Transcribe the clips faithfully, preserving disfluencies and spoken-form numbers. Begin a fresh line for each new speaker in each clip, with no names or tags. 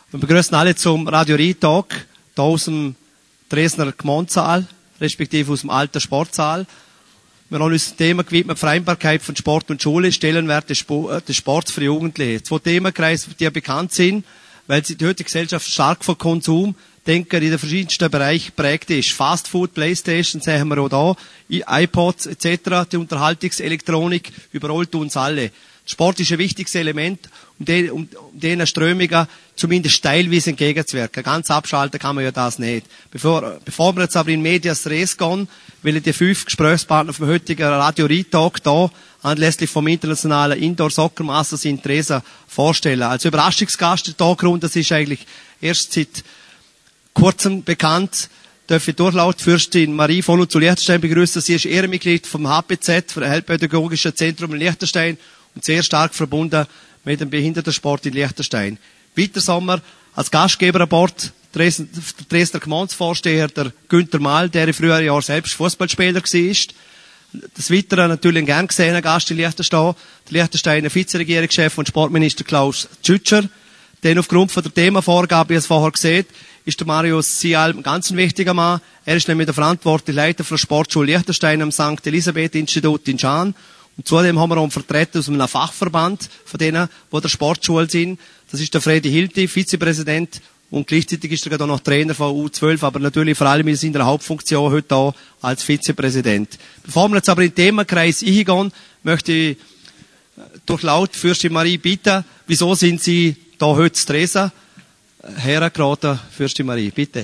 Wir begrüßen alle zum Radio Rie-Talk, hier aus dem Dresdner Gemeindesaal, respektive aus dem alten Sportsaal. Wir haben uns dem Thema gewidmet, Vereinbarkeit von Sport und Schule, Stellenwert des Sports für Jugendliche. Zwei Themenkreise, die ja bekannt sind, weil sie die heutige Gesellschaft stark von Konsum, denken, in den verschiedensten Bereichen prägt ist. Fast Food, Playstation, sehen wir auch da, iPods et cetera, die Unterhaltungselektronik, überrollt uns alle. Sport ist ein wichtiges Element, um, den, um, um diesen Strömungen zumindest teilweise entgegenzuwirken. Ganz abschalten kann man ja das nicht. Bevor, bevor wir jetzt aber in Medias Res gehen, will ich die fünf Gesprächspartner vom heutigen Radio Rie-Talk hier anlässlich vom internationalen Indoor Soccer Masters in Tresa vorstellen. Als Überraschungsgast der Talkrunde, das ist eigentlich erst seit kurzem bekannt, darf ich durchlaut Fürstin Marie von und zu Liechtenstein begrüßen. Sie ist Ehrenmitglied vom H P Z, vom Heilpädagogischen Zentrum in Liechtenstein, und sehr stark verbunden mit dem Behindertensport in Liechtenstein. Weiter Sommer als Gastgeber an Bord der Dresdner Gemeindevorsteher, der Günther Mahl, der in früheren Jahren selbst Fußballspieler war. Des Weiteren natürlich ein gern gesehener Gast in Liechtenstein, der Liechtensteiner Vizeregierungschef und Sportminister Klaus Tschütscher. Denn aufgrund von der Themavorgabe, wie ihr es vorher seht, ist der Marius Sial ein ganz wichtiger Mann. Er ist nämlich der verantwortliche Leiter für die Sportschule Liechtenstein am Sankt Elisabeth Institut in Schaan. Und zudem haben wir auch einen Vertreter aus einem Fachverband von denen, die der Sportschule sind. Das ist der Fredi Hilti, Vizepräsident, und gleichzeitig ist er gerade auch noch Trainer von U zwölf, aber natürlich vor allem in seiner Hauptfunktion heute auch als Vizepräsident. Bevor wir jetzt aber in den Themenkreis eingehen, möchte ich durch laut Fürstin Marie bitten, wieso sind Sie da heute zu Tresa hergeraten, Fürstin Marie, bitte.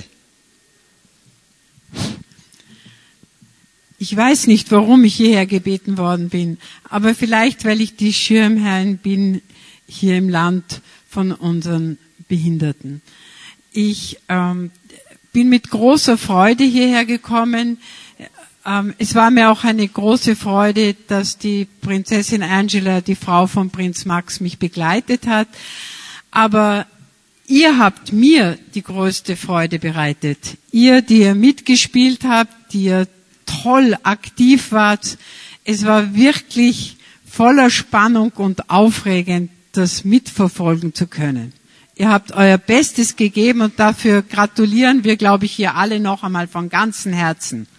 Ich weiß nicht, warum ich hierher gebeten worden bin, aber vielleicht, weil ich die Schirmherrin bin hier im Land von unseren Behinderten. Ich ähm, bin mit großer Freude hierher gekommen. Ähm, es war mir auch eine große Freude, dass die Prinzessin Angela, die Frau von Prinz Max, mich begleitet hat. Aber ihr habt mir die größte Freude bereitet. Ihr, die ihr mitgespielt habt, die ihr toll aktiv wart. Es war wirklich voller Spannung und aufregend, das mitverfolgen zu können. Ihr habt euer Bestes gegeben und dafür gratulieren wir, glaube ich, hier alle noch einmal von ganzem Herzen.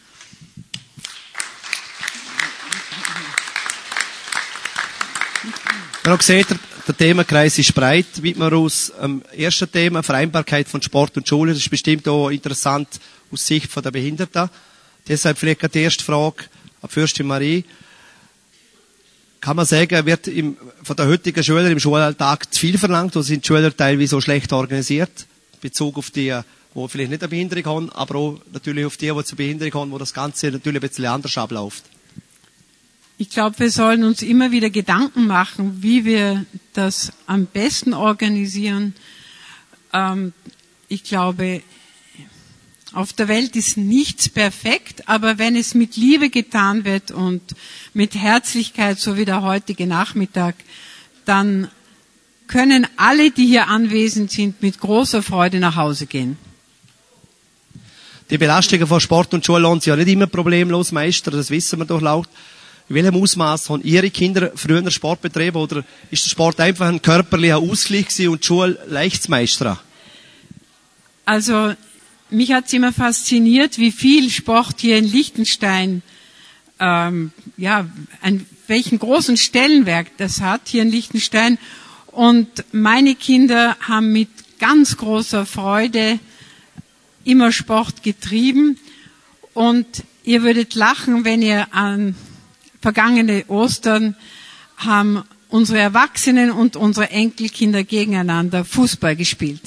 Ihr habt gesehen, der Themenkreis ist breit, wie man aus dem ersten Thema, Vereinbarkeit von Sport und Schule, das ist bestimmt auch interessant aus Sicht der Behinderten. Deshalb vielleicht die erste Frage an Fürstin Marie. Kann man sagen, wird im, von der heutigen Schüler im Schulalltag zu viel verlangt, oder sind die Schüler teilweise so schlecht organisiert, in Bezug auf die, die vielleicht nicht eine Behinderung haben, aber auch natürlich auf die, die eine Behinderung haben, wo das Ganze natürlich ein bisschen anders abläuft?
Ich glaube, wir sollen uns immer wieder Gedanken machen, wie wir das am besten organisieren. Ähm, ich glaube, auf der Welt ist nichts perfekt, aber wenn es mit Liebe getan wird und mit Herzlichkeit, so wie der heutige Nachmittag, dann können alle, die hier anwesend sind, mit großer Freude nach Hause gehen.
Die Belastungen von Sport und Schule lassen sich ja nicht immer problemlos meistern, das wissen wir doch laut. In welchem Ausmaß haben Ihre Kinder früher Sport betrieben, oder ist der Sport einfach ein körperlicher Ausgleich gewesen und die Schule leicht zu meistern?
Also, mich hat es immer fasziniert, wie viel Sport hier in Liechtenstein, ähm, ja, ein, welchen großen Stellenwert das hat hier in Liechtenstein. Und meine Kinder haben mit ganz großer Freude immer Sport getrieben. Und ihr würdet lachen, wenn ihr an vergangene Ostern haben unsere Erwachsenen und unsere Enkelkinder gegeneinander Fußball gespielt.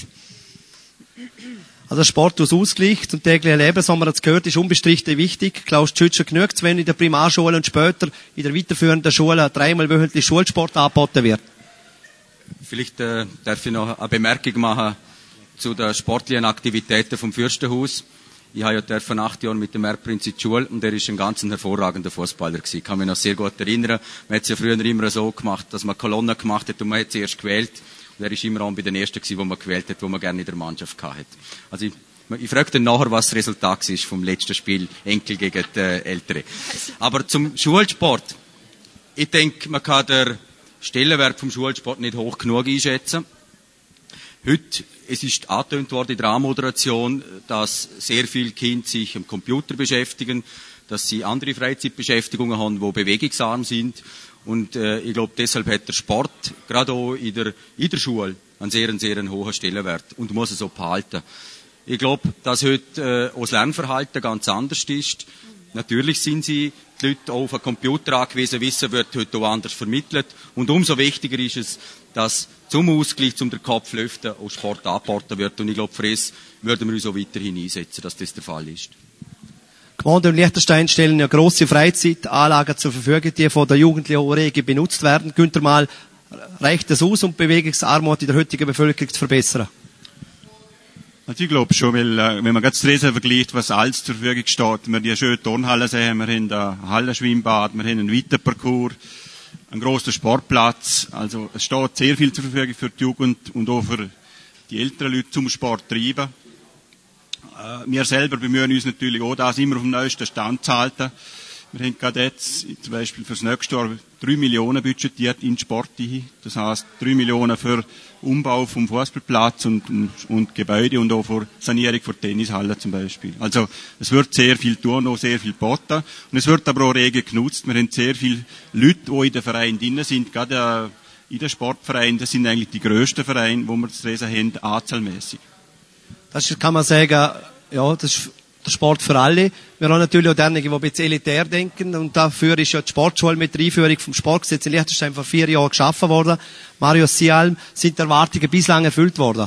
Also Sport als Ausgleich zum täglichen Leben, so haben wir jetzt gehört, ist unbestritten wichtig. Klaus Tschütscher, genügt es, wenn in der Primarschule und später in der weiterführenden Schule dreimal wöchentlich Schulsport angeboten wird?
Vielleicht äh, darf ich noch eine Bemerkung machen zu den sportlichen Aktivitäten vom Fürstenhaus. Ich habe ja dürfen acht Jahre mit dem Erbprinz in die Schule und er ist ein ganz hervorragender Fußballer gewesen. Ich kann mich noch sehr gut erinnern. Man hat es ja früher immer so gemacht, dass man Kolonnen gemacht hat und man hat sie erst gewählt. Und er ist immer auch bei den Ersten gewesen, wo man gewählt hat, wo man gerne in der Mannschaft hatte. Also ich, ich frage dann nachher, was das Resultat ist vom letzten Spiel Enkel gegen die Ältere. Aber zum Schulsport. Ich denke, man kann den Stellenwert vom Schulsport nicht hoch genug einschätzen. Heute, es ist angetönt worden in der Anmoderation, dass sehr viele Kinder sich am Computer beschäftigen, dass sie andere Freizeitbeschäftigungen haben, die bewegungsarm sind. Und äh, ich glaube, deshalb hat der Sport gerade auch in der, in der Schule einen sehr, sehr einen hohen Stellenwert und muss es auch behalten. Ich glaube, dass heute äh, auch das Lernverhalten ganz anders ist. Natürlich sind sie die Leute auch auf den Computer angewiesen, Wissen wird heute auch anders vermittelt. Und umso wichtiger ist es, dass zum Ausgleich, zum den Kopf lüften, auch Sport angeboten wird. Und ich glaube, für das würden wir uns auch weiterhin einsetzen, dass das der Fall ist.
Gemeinde und Liechtenstein stellen ja grosse Freizeitanlagen zur Verfügung, die von der Jugendlichen auch rege benutzt werden. Günther mal, reicht das aus, um die Bewegungsarmut in der heutigen Bevölkerung zu verbessern?
Also ich glaube schon, weil, äh, wenn man ganz Dresden vergleicht, was alles zur Verfügung steht, wir die schöne Turnhalle sehen, wir haben ein Hallenschwimmbad, wir haben einen Weiterparcours, einen grossen Sportplatz, also es steht sehr viel zur Verfügung für die Jugend und auch für die älteren Leute zum Sport treiben. Äh, wir selber bemühen uns natürlich auch, das immer auf dem neuesten Stand zu halten. Wir haben gerade jetzt, zum Beispiel fürs nächste Jahr, drei Millionen budgetiert in Sport ein. Das heisst, drei Millionen für Umbau vom Fußballplatz und, und, und Gebäude und auch für Sanierung von Tennishallen zum Beispiel. Also, es wird sehr viel tun, auch sehr viel geboten. Und es wird aber auch rege genutzt. Wir haben sehr viele Leute, die in den Vereinen drin sind, gerade in den Sportvereinen. Das sind eigentlich die grössten Vereine, die wir zu Dresden haben, anzahlmässig.
Das kann man sagen, ja, das ist der Sport für alle. Wir haben natürlich auch diejenigen, die ein bisschen elitär denken. Und dafür ist ja die Sportschule mit der Einführung vom Sportgesetz in Liechtenstein vor vier Jahren geschaffen worden. Marius Sialm, sind die Erwartungen bislang erfüllt worden?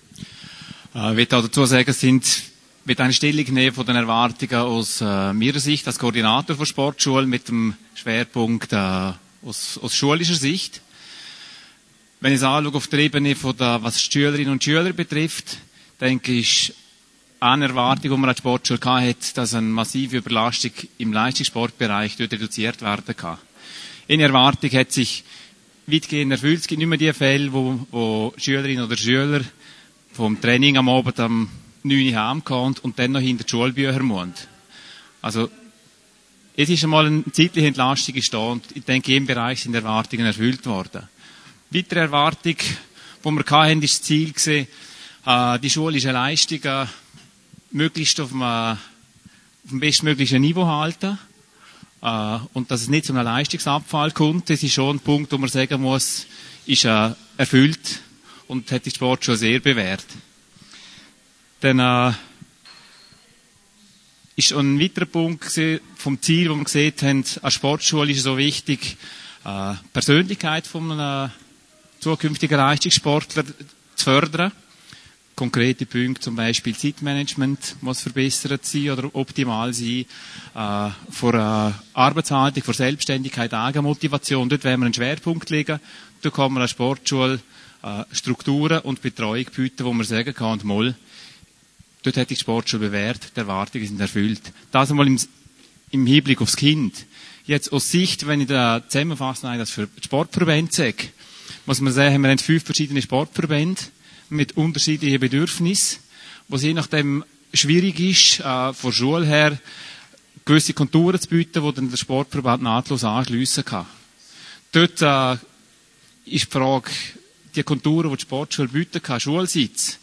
Ich will auch dazu sagen, sind mit einer Stellung nehmen von den Erwartungen aus äh, meiner Sicht als Koordinator von Sportschulen mit dem Schwerpunkt äh, aus, aus schulischer Sicht. Wenn ich es anschaue auf der Ebene von der, was die Schülerinnen und Schüler betrifft, denke ich, eine Erwartung, die man an die Sportschule hatte, dass eine massive Überlastung im Leistungssportbereich dort reduziert werden kann. Eine Erwartung hat sich weitgehend erfüllt. Es gibt nicht mehr die Fälle, wo, wo Schülerinnen oder Schüler vom Training am Abend am neun Uhr heimkommen und dann noch hinter die Schulbücher müssen. Also, es ist einmal eine zeitliche Entlastung gestanden und ich denke, in diesem Bereich sind Erwartungen erfüllt worden. Weitere Erwartung, die wir hatten, ist das Ziel gewesen, die schulische Leistungen möglichst auf dem, auf dem bestmöglichen Niveau halten äh, und dass es nicht zu einem Leistungsabfall kommt. Das ist schon ein Punkt, wo man sagen muss, ist äh, erfüllt und hat die Sport schon sehr bewährt. Dann äh, ist ein weiterer Punkt vom Ziel, wo wir gesehen haben, an Sportschule ist es so wichtig, äh, Persönlichkeit von einem zukünftigen Leistungssportler zu fördern. Konkrete Punkte, zum Beispiel Zeitmanagement muss verbessert sein oder optimal sein, äh, vor äh, Arbeitshaltung, vor Selbstständigkeit, Eigenmotivation. Dort werden wir einen Schwerpunkt legen. Da kann man an Sportschule äh, Strukturen und Betreuung bieten, wo man sagen kann, und mal, dort hat die Sportschule bewährt, die Erwartungen sind erfüllt. Das einmal im, im Hinblick aufs Kind. Jetzt aus Sicht, wenn ich da zusammenfasse, das für Sportverbände sage, muss man sagen, wir haben fünf verschiedene Sportverbände mit unterschiedlichen Bedürfnissen, was je nachdem schwierig ist, äh, von Schule her gewisse Konturen zu bieten, die dann der Sportverband nahtlos anschliessen kann. Dort äh, ist die Frage, die Konturen, die die Sportschule bieten kann, Schulsitz,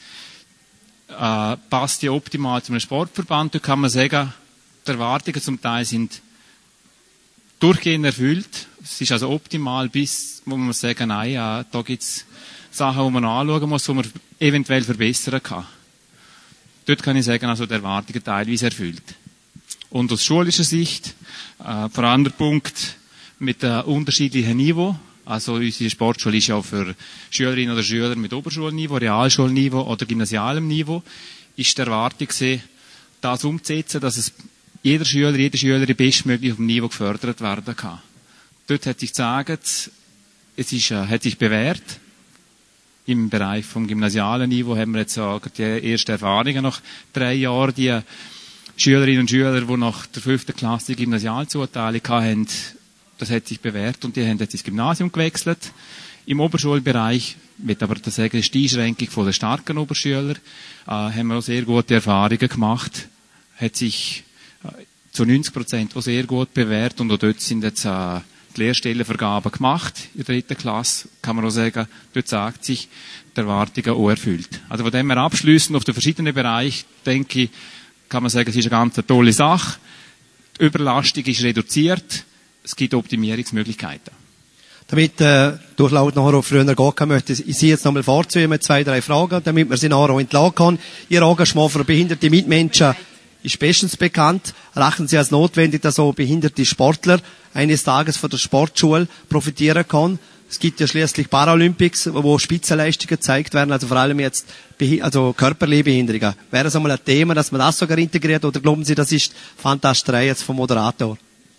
äh, passt die optimal zu einem Sportverband. Dort kann man sagen, die Erwartungen zum Teil sind durchgehend erfüllt. Es ist also optimal, bis wo man sagen, nein, äh, da gibt's Sachen, die man anschauen muss, die man eventuell verbessern kann. Dort kann ich sagen, also die Erwartungen teilweise erfüllt. Und aus schulischer Sicht, äh, vor allem der Punkt mit einem unterschiedlichen Niveau. Also unsere Sportschule ist ja auch für Schülerinnen oder Schüler mit Oberschulniveau, Realschulniveau oder gymnasialem Niveau, ist die Erwartung gewesen, das umzusetzen, dass es jeder Schüler, jede Schülerin bestmöglich auf dem Niveau gefördert werden kann. Dort hat sich gesagt, es ist, äh, hat sich bewährt. Im Bereich vom gymnasialen Niveau haben wir jetzt auch die ersten Erfahrungen nach drei Jahren. Die Schülerinnen und Schüler, die nach der fünften Klasse die Gymnasialzuteilung hatten, das hat sich bewährt und die haben jetzt ins Gymnasium gewechselt. Im Oberschulbereich, mit aber das sagen, ist die Einschränkung von den starken Oberschüler, äh, haben wir auch sehr gute Erfahrungen gemacht. Hat sich äh, zu neunzig Prozent auch sehr gut bewährt und auch dort sind jetzt äh, die Lehrstellenvergabe gemacht in der dritten Klasse, kann man auch sagen, dort sagt sich, die Erwartungen auch erfüllt. Also von dem her abschliessend auf den verschiedenen Bereichen, denke ich, kann man sagen, es ist eine ganz tolle Sache. Die Überlastung ist reduziert, es gibt Optimierungsmöglichkeiten.
Damit äh, Durchlaut nachher auch früher gehen kann, möchte ich Sie jetzt nochmal vorzunehmen mit zwei, drei Fragen, damit wir sie nachher auch entladen können. Ihr Engagement für behinderte Mitmenschen ist bestens bekannt. Erachten Sie als notwendig, dass auch behinderte Sportler eines Tages von der Sportschule profitieren können? Es gibt ja schließlich Paralympics, wo Spitzenleistungen gezeigt werden, also vor allem jetzt also körperliche Behinderungen. Wäre es einmal ein Thema, dass man das sogar integriert, oder glauben Sie, das ist Fantasterei jetzt vom Moderator?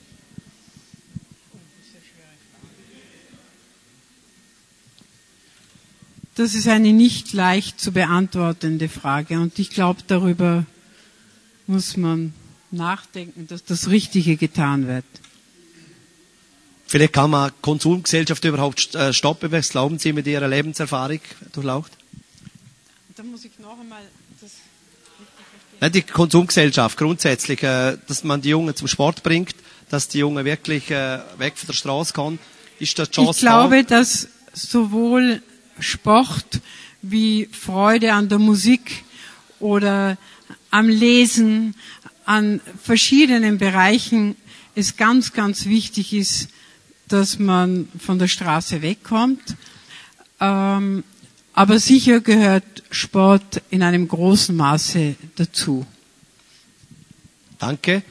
Das ist eine nicht leicht zu beantwortende Frage und ich glaube, darüber muss man nachdenken, dass das Richtige getan wird.
Vielleicht kann man Konsumgesellschaft überhaupt stoppen. Was glauben Sie mit Ihrer Lebenserfahrung durchlaucht?
Da muss ich noch einmal das
ja, die Konsumgesellschaft grundsätzlich, dass man die Jungen zum Sport bringt, dass die Jungen wirklich weg von der Straße kommen. Ist das Chance?
Ich glaube, dass sowohl Sport wie Freude an der Musik oder am Lesen, an verschiedenen Bereichen es ganz, ganz wichtig ist, dass man von der Straße wegkommt. Ähm, aber sicher gehört Sport in einem großen Maße dazu.
Danke.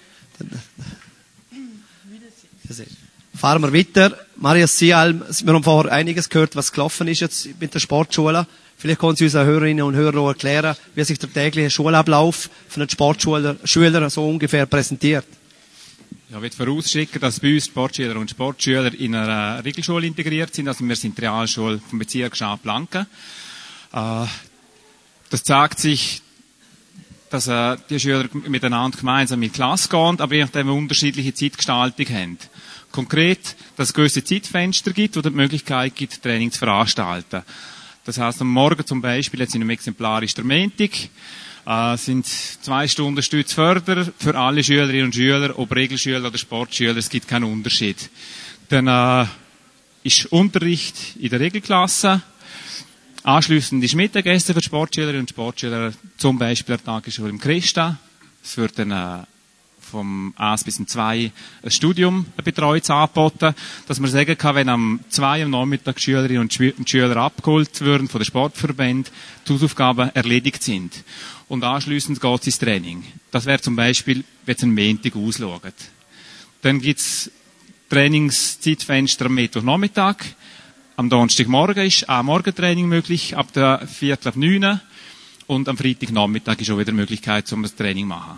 Fahren wir weiter. Maria Sialm, wir haben vorher einiges gehört, was gelaufen ist jetzt mit der Sportschule. Vielleicht können Sie unseren Hörerinnen und Hörern erklären, wie sich der tägliche Schulablauf von den Sportschülern Schülern so ungefähr präsentiert.
Ja, ich will vorausschicken, dass bei uns Sportschüler und Sportschüler in einer Regelschule integriert sind. Also wir sind die Realschule vom Bezirk Schaf-Blanken. Äh, das zeigt sich, dass äh, die Schüler miteinander gemeinsam in die Klasse gehen, aber je nachdem eine unterschiedliche Zeitgestaltung haben. Konkret, dass es gewisse Zeitfenster gibt, wo es die Möglichkeit gibt, Training zu veranstalten. Das heisst, am Morgen zum Beispiel, jetzt in einem Exemplar ist der Montag, äh, sind zwei Stunden Stützförder für alle Schülerinnen und Schüler, ob Regelschüler oder Sportschüler, es gibt keinen Unterschied. Dann äh, ist Unterricht in der Regelklasse. Anschliessend ist Mittagessen für Sportschülerinnen und Sportschüler, zum Beispiel der Tag ist schon im Christa. Es wird dann äh, vom eins bis zum zwei ein Studium betreut angeboten, dass man sagen kann, wenn am zwei am Nachmittag Schülerinnen und Schüler abgeholt werden von den Sportverbänden, die Hausaufgaben erledigt sind. Und anschliessend geht es ins Training. Das wäre zum Beispiel, wenn es einen Montag ausschaut. Dann gibt es Trainingszeitfenster am Mittwochnachmittag. Am Donnerstagmorgen ist ein Morgentraining möglich, ab der Viertel auf neun. Und am Freitagnachmittag ist auch wieder Möglichkeit, um das Training zu machen.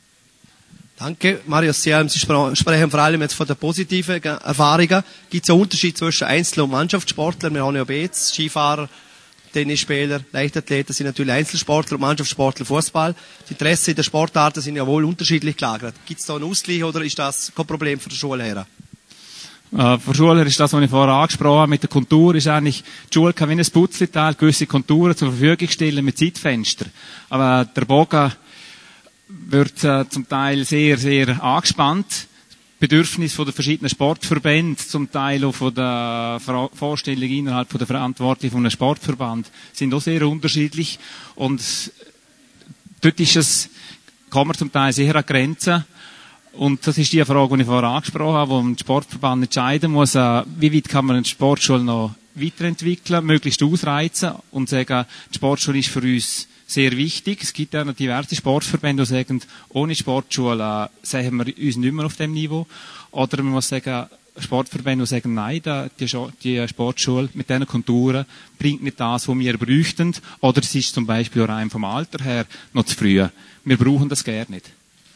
Danke, Marius Sialm. Sie sprechen vor allem jetzt von den positiven Erfahrungen. Gibt es einen Unterschied zwischen Einzel- und Mannschaftssportlern? Wir haben ja jetzt Skifahrer, Tennisspieler, Leichtathleten sind natürlich Einzelsportler und Mannschaftssportler Fußball. Die Interessen in den Sportarten sind ja wohl unterschiedlich gelagert. Gibt es da einen Ausgleich oder ist das kein Problem für die Schulherren?
Äh, für Schüler ist das, was ich vorher angesprochen habe, mit der Kontur ist eigentlich, die Schule kann wie ein Putzleteil gewisse Konturen zur Verfügung stellen mit Zeitfenster. Aber der Bogen wird äh, zum Teil sehr, sehr angespannt. Bedürfnis von den verschiedenen Sportverbänden, zum Teil auch von der Vorstellung innerhalb von der Verantwortung von einem Sportverband, sind auch sehr unterschiedlich. Und dort ist es, kann man zum Teil sehr an Grenzen. Und das ist die Frage, die ich vorher angesprochen habe, wo ein Sportverband entscheiden muss, äh, wie weit kann man eine Sportschule noch weiterentwickeln, möglichst ausreizen und sagen, die Sportschule ist für uns sehr wichtig. Es gibt ja noch diverse Sportverbände, die sagen, ohne Sportschule äh, sehen wir uns nicht mehr auf dem Niveau. Oder man muss sagen, Sportverbände, die sagen, nein, die, die Sportschule mit diesen Konturen bringt nicht das, was wir bräuchten. Oder es ist zum Beispiel auch rein vom Alter her noch zu früh. Wir brauchen das gerne nicht.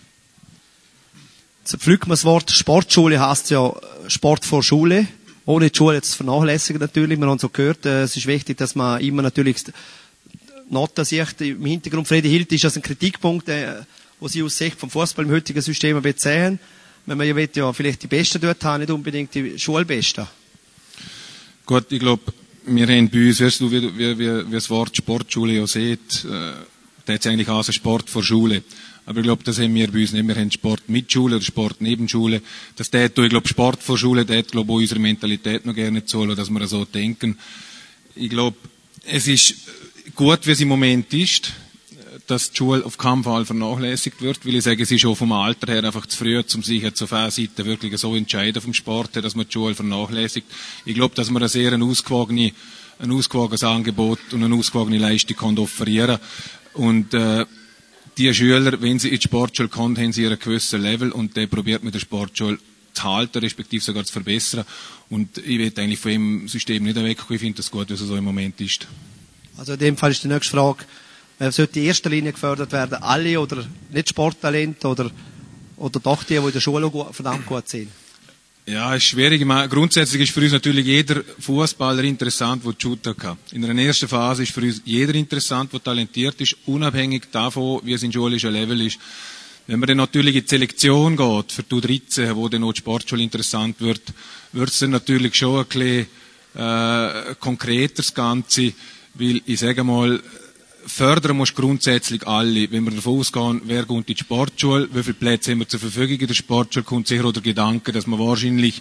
Jetzt pflückt man das Wort Sportschule, heisst ja Sport vor Schule. Ohne die Schule jetzt vernachlässigen natürlich. Wir haben so gehört, äh, es ist wichtig, dass man immer natürlich Noten sieht. Im Hintergrund, Fredi Hilt, ist das ein Kritikpunkt, äh, wo Sie aus Sicht vom Fußball im heutigen System sehen. Wenn man ja will, ja vielleicht die Besten dort haben, nicht unbedingt die Schulbesten.
Gut, ich glaube, wir haben bei uns, weißt du, wie, wie, wie, wie das Wort Sportschule ja sieht, äh, da hat es eigentlich auch Sport vor Schule. Aber ich glaube, das haben wir bei uns nicht. Wir haben Sport mit Schule oder Sport neben Schule. Das tät, ich glaube, Sport vor Schule, das glaube ich, unsere Mentalität noch gerne zu holen, dass wir so denken. Ich glaube, es ist gut, wie es im Moment ist, dass die Schule auf keinen Fall vernachlässigt wird, weil ich sage, es ist auch vom Alter her einfach zu früh, um sich jetzt auf einer Seite wirklich so entscheiden vom Sport her, dass man die Schule vernachlässigt. Ich glaube, dass man ein sehr ein ausgewogene, ein ausgewogenes Angebot und eine ausgewogene Leistung kann offerieren. Und äh, die Schüler, wenn sie in die Sportschule kommen, haben sie einen gewissen Level und der probiert mit der Sportschule zu halten, respektive sogar zu verbessern. Und ich will eigentlich von dem System nicht wegkommen. Ich finde das gut, wie es so im Moment ist.
Also in dem Fall ist die nächste Frage, wer sollte in erster Linie gefördert werden? Alle oder nicht Sporttalente oder, oder doch die, die in der Schule gut, verdammt gut sind?
Ja, ist schwierig. Grundsätzlich ist für uns natürlich jeder Fußballer interessant, der Shooter kann. In einer ersten Phase ist für uns jeder interessant, der talentiert ist, unabhängig davon, wie es in schulischer Level ist. Wenn man dann natürlich in die Selektion geht, für die U dreizehn, wo dann auch die Sportschule interessant wird, wird es dann natürlich schon ein bisschen äh, konkreter das Ganze, weil ich sage mal, fördern muss grundsätzlich alle. Wenn wir davon ausgehen, wer kommt in die Sportschule, wie viele Plätze haben wir zur Verfügung in der Sportschule, kommt sicher auch der Gedanke, dass man wahrscheinlich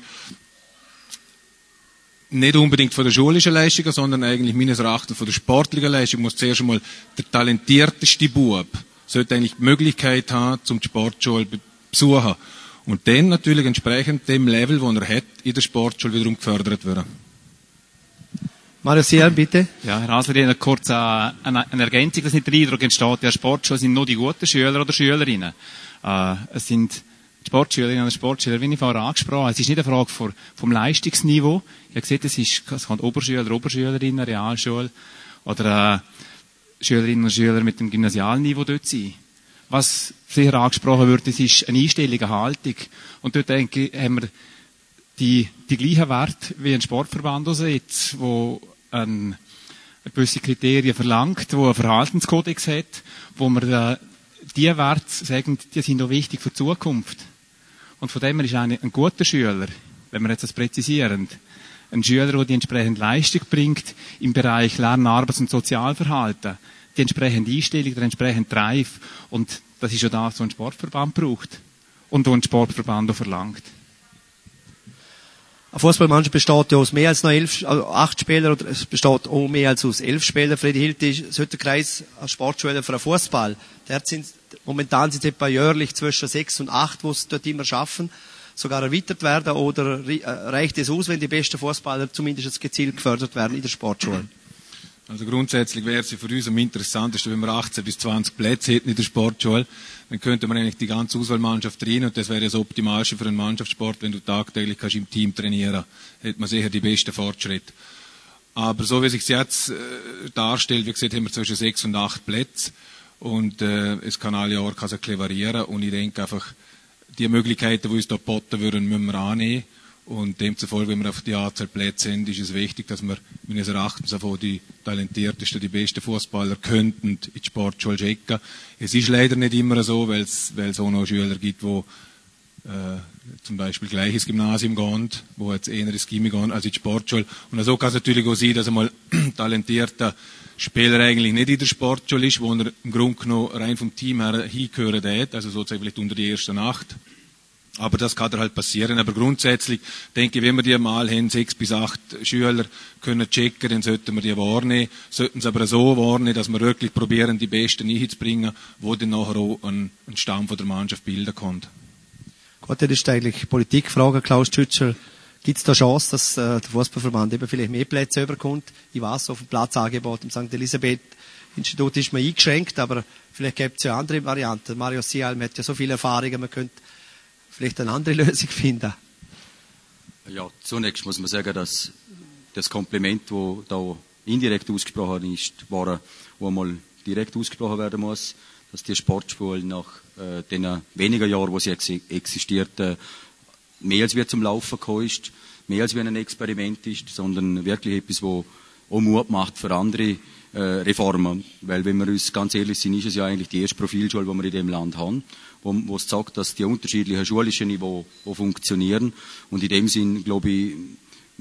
nicht unbedingt von der schulischen Leistung, sondern eigentlich meines Erachtens von der sportlichen Leistung muss zuerst einmal der talentierteste Bub sollte eigentlich die Möglichkeit haben, zum die Sportschule zu besuchen. Und dann natürlich entsprechend dem Level, das er hat, in der Sportschule wiederum gefördert werden.
Mario Siel, bitte.
Ja, Herr Hasler, eine kurze eine, eine Ergänzung, dass nicht der Eindruck entsteht, der Sportschule sind nur die guten Schüler oder Schülerinnen. Äh, es sind die Sportschülerinnen und Sportschüler, wie ich vorher angesprochen habe. Es ist nicht eine Frage vom, vom Leistungsniveau. Ich habe gesehen, es ist, es kann Oberschüler, Oberschülerinnen, Realschule oder äh, Schülerinnen und Schüler mit dem Gymnasialniveau dort sein. Was sicher angesprochen wird, das ist eine Einstellung, eine Haltung. Und dort denke ich, haben wir die, die gleichen Werte wie ein Sportverband aussetzt, wo ein, gewisse Kriterien verlangt, wo ein Verhaltenskodex hat, wo wir äh, die Werte sagen, die sind auch wichtig für die Zukunft. Und von dem her ist ein, ein guter Schüler, wenn wir jetzt das präzisieren, ein Schüler, der die entsprechende Leistung bringt im Bereich Lernen, Arbeits- und Sozialverhalten, die entsprechende Einstellung, der entsprechende Drive. Und das ist ja das, was ein Sportverband braucht und was ein Sportverband auch verlangt.
Eine Fußballmannschaft besteht ja aus mehr als noch elf, also acht Spielern, oder es besteht auch mehr als aus elf Spielern. Freddy Hilti, sollte der Kreis als Sportschule für einen Fußball. Dort sind, momentan sind es etwa jährlich zwischen sechs und acht, die es dort immer schaffen, sogar erweitert werden, oder reicht es aus, wenn die besten Fußballer zumindest gezielt gefördert werden in der Sportschule?
Also grundsätzlich wäre es für uns am interessantesten, wenn wir achtzehn bis zwanzig Plätze hätten in der Sportschule. Dann könnte man eigentlich die ganze Auswahlmannschaft rein und das wäre das Optimalste für einen Mannschaftssport, wenn du tagtäglich kannst im Team trainieren. Hätte man sicher die besten Fortschritte. Aber so wie sich jetzt äh, darstellt, wie gesagt, haben wir zwischen sechs und acht Plätze und äh, es kann alle Jahre kann es ein bisschen variieren und ich denke einfach, die Möglichkeiten, die uns da geboten würden, müssen wir annehmen. Und demzufolge, wenn wir auf die Anzahl Plätze sind, ist es wichtig, dass wir meines Erachtens auch die talentiertesten, die besten Fußballer könnten in die Sportschule schicken. Es ist leider nicht immer so, weil es, weil es auch noch Schüler gibt, die äh, zum Beispiel gleich ins Gymnasium gehen, wo jetzt eher ins Gymnasium gehen als in die Sportschule. Und so kann es natürlich auch sein, dass einmal talentierter Spieler eigentlich nicht in der Sportschule ist, wo er im Grunde genommen rein vom Team her hingehören hat, also sozusagen vielleicht unter die erste Nacht. Aber das kann halt passieren. Aber grundsätzlich denke ich, wenn wir die mal haben, sechs bis acht Schüler können checken, dann sollten wir die wahrnehmen. Sollten sie aber so wahrnehmen, dass wir wirklich probieren, die Besten einzubringen, wo dann nachher auch ein, ein Stamm von der Mannschaft bilden kann.
Gut, das ist eigentlich Politikfrage, Klaus Tschütscher. Gibt es da Chance, dass äh, der Fußballverband eben vielleicht mehr Plätze überkommt? Ich weiß, auf dem Platzangebot im Sankt Elisabeth Institut ist man eingeschränkt, aber vielleicht gibt es ja andere Varianten. Mario Sialm hat ja so viele Erfahrungen, man könnte vielleicht eine andere Lösung finden.
Ja, zunächst muss man sagen, dass das Kompliment, das da indirekt ausgesprochen ist, war, wo einmal direkt ausgesprochen werden muss, dass die Sportschule nach äh, den wenigen Jahren, wo sie ex existiert, äh, mehr als wie zum Laufen gekommen ist, mehr als wie ein Experiment ist, sondern wirklich etwas, wo auch Mut macht für andere äh, Reformen. Weil, wenn wir uns ganz ehrlich sind, ist es ja eigentlich die erste Profilschule, die wir in dem Land haben, wo, wo es sagt, dass die unterschiedlichen schulischen Niveaus funktionieren. Und in dem Sinn, glaube ich,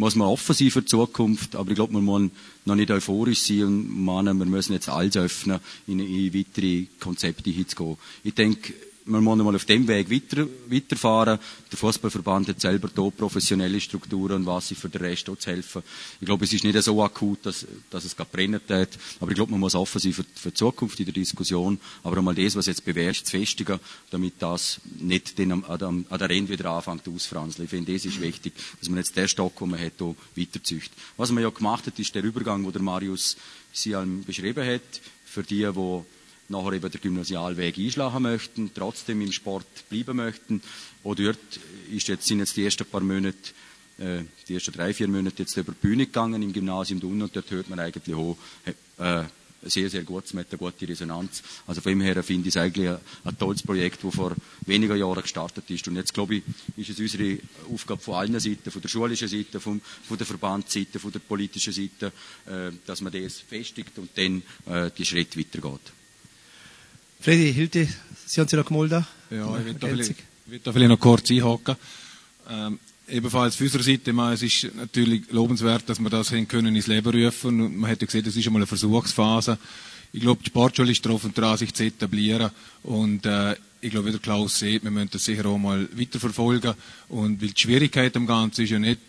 muss man offen sein für die Zukunft, aber ich glaube, man muss noch nicht euphorisch sein und meinen, wir müssen jetzt alles öffnen, in, in weitere Konzepte hinzugehen. Ich denke, man muss mal auf dem Weg weiter, weiterfahren. Der Fußballverband hat selber hier professionelle Strukturen und was sie für den Rest auch zu helfen. Ich glaube, es ist nicht so akut, dass, dass es gerade brennen tut. Aber ich glaube, man muss offen sein für, für die Zukunft in der Diskussion. Aber einmal das, was jetzt bewährt, zu festigen, damit das nicht den, an, an, an der Ende wieder anfängt auszufranzeln. Ich finde, das ist wichtig, dass man jetzt den Stock, den man hat, hier weiterzüchtet. Was man ja gemacht hat, ist der Übergang, den der Marius Sialm beschrieben hat, für die, die nachher eben den Gymnasialweg einschlagen möchten, trotzdem im Sport bleiben möchten. Auch dort ist jetzt, sind jetzt die ersten paar Monate, äh, die ersten drei, vier Monate jetzt über die Bühne gegangen im Gymnasium Thun und dort hört man eigentlich auch äh, sehr, sehr gut, man hat eine gute Resonanz. Also von dem her finde ich es eigentlich ein, ein tolles Projekt, das vor wenigen Jahren gestartet ist. Und jetzt, glaube ich, ist es unsere Aufgabe von allen Seiten, von der schulischen Seite, vom, von der Verbandsseite, von der politischen Seite, äh, dass man das festigt und dann äh, die Schritte weitergeht.
Fredi Hilti, Sie haben sich noch gemeldet?
Ja, ich will da vielleicht, ich will da vielleicht noch kurz einhaken. Ähm, ebenfalls von unserer Seite, meine, es ist natürlich lobenswert, dass wir das können ins Leben rufen. Und man hat ja gesehen, das ist einmal eine Versuchsphase. Ich glaube, die Sportschule ist darauf und dran, sich zu etablieren. Und äh, ich glaube, wie der Klaus sieht, wir müssen das sicher auch mal weiterverfolgen. Und weil die Schwierigkeit am Ganzen ist ja nicht,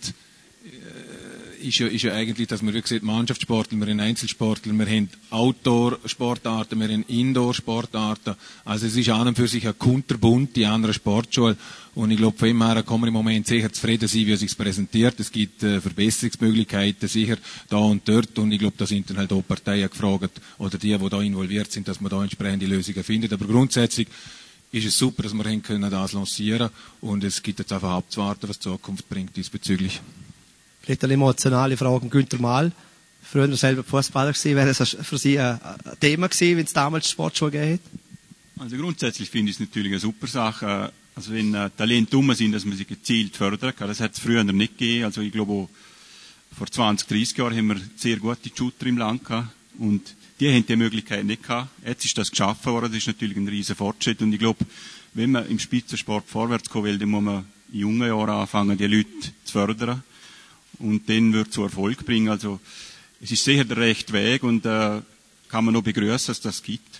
Ist ja, ist ja eigentlich, dass wir, wie gesagt, Mannschaftssportler, wir haben Einzelsportler, wir haben Outdoor-Sportarten, wir haben Indoor-Sportarten. Also es ist an und für sich ein kunterbunt, die andere Sportschule. Und ich glaube, von dem her kann man im Moment sicher zufrieden sein, wie es sich präsentiert. Es gibt äh, Verbesserungsmöglichkeiten sicher da und dort. Und ich glaube, da sind dann halt auch Parteien gefragt, oder die, die da involviert sind, dass man da entsprechende Lösungen findet. Aber grundsätzlich ist es super, dass wir hin können das lancieren. Und es gibt jetzt einfach abzuwarten, was die Zukunft bringt diesbezüglich.
Vielleicht eine emotionale Frage. Günther Mahl, früher selber Fußballer gewesen, wäre das für Sie ein Thema gewesen, wenn es damals Sportschule gegeben hat?
Also grundsätzlich finde ich es natürlich eine super Sache. Also wenn äh, Talente dumm sind, dass man sie gezielt fördern kann. Das hat es früher nicht gegeben. Also ich glaube, vor zwanzig, dreißig Jahren haben wir sehr gute Shooter im Land gehabt. Und die haben die Möglichkeit nicht gehabt. Jetzt ist das geschaffen worden. Das ist natürlich ein riesen Fortschritt. Und ich glaube, wenn man im Spitzensport vorwärts kommen will, dann muss man in jungen Jahren anfangen, die Leute zu fördern. Und den wird zu Erfolg bringen. Also es ist sicher der rechte Weg und äh, kann man nur begrüßen, dass das gibt.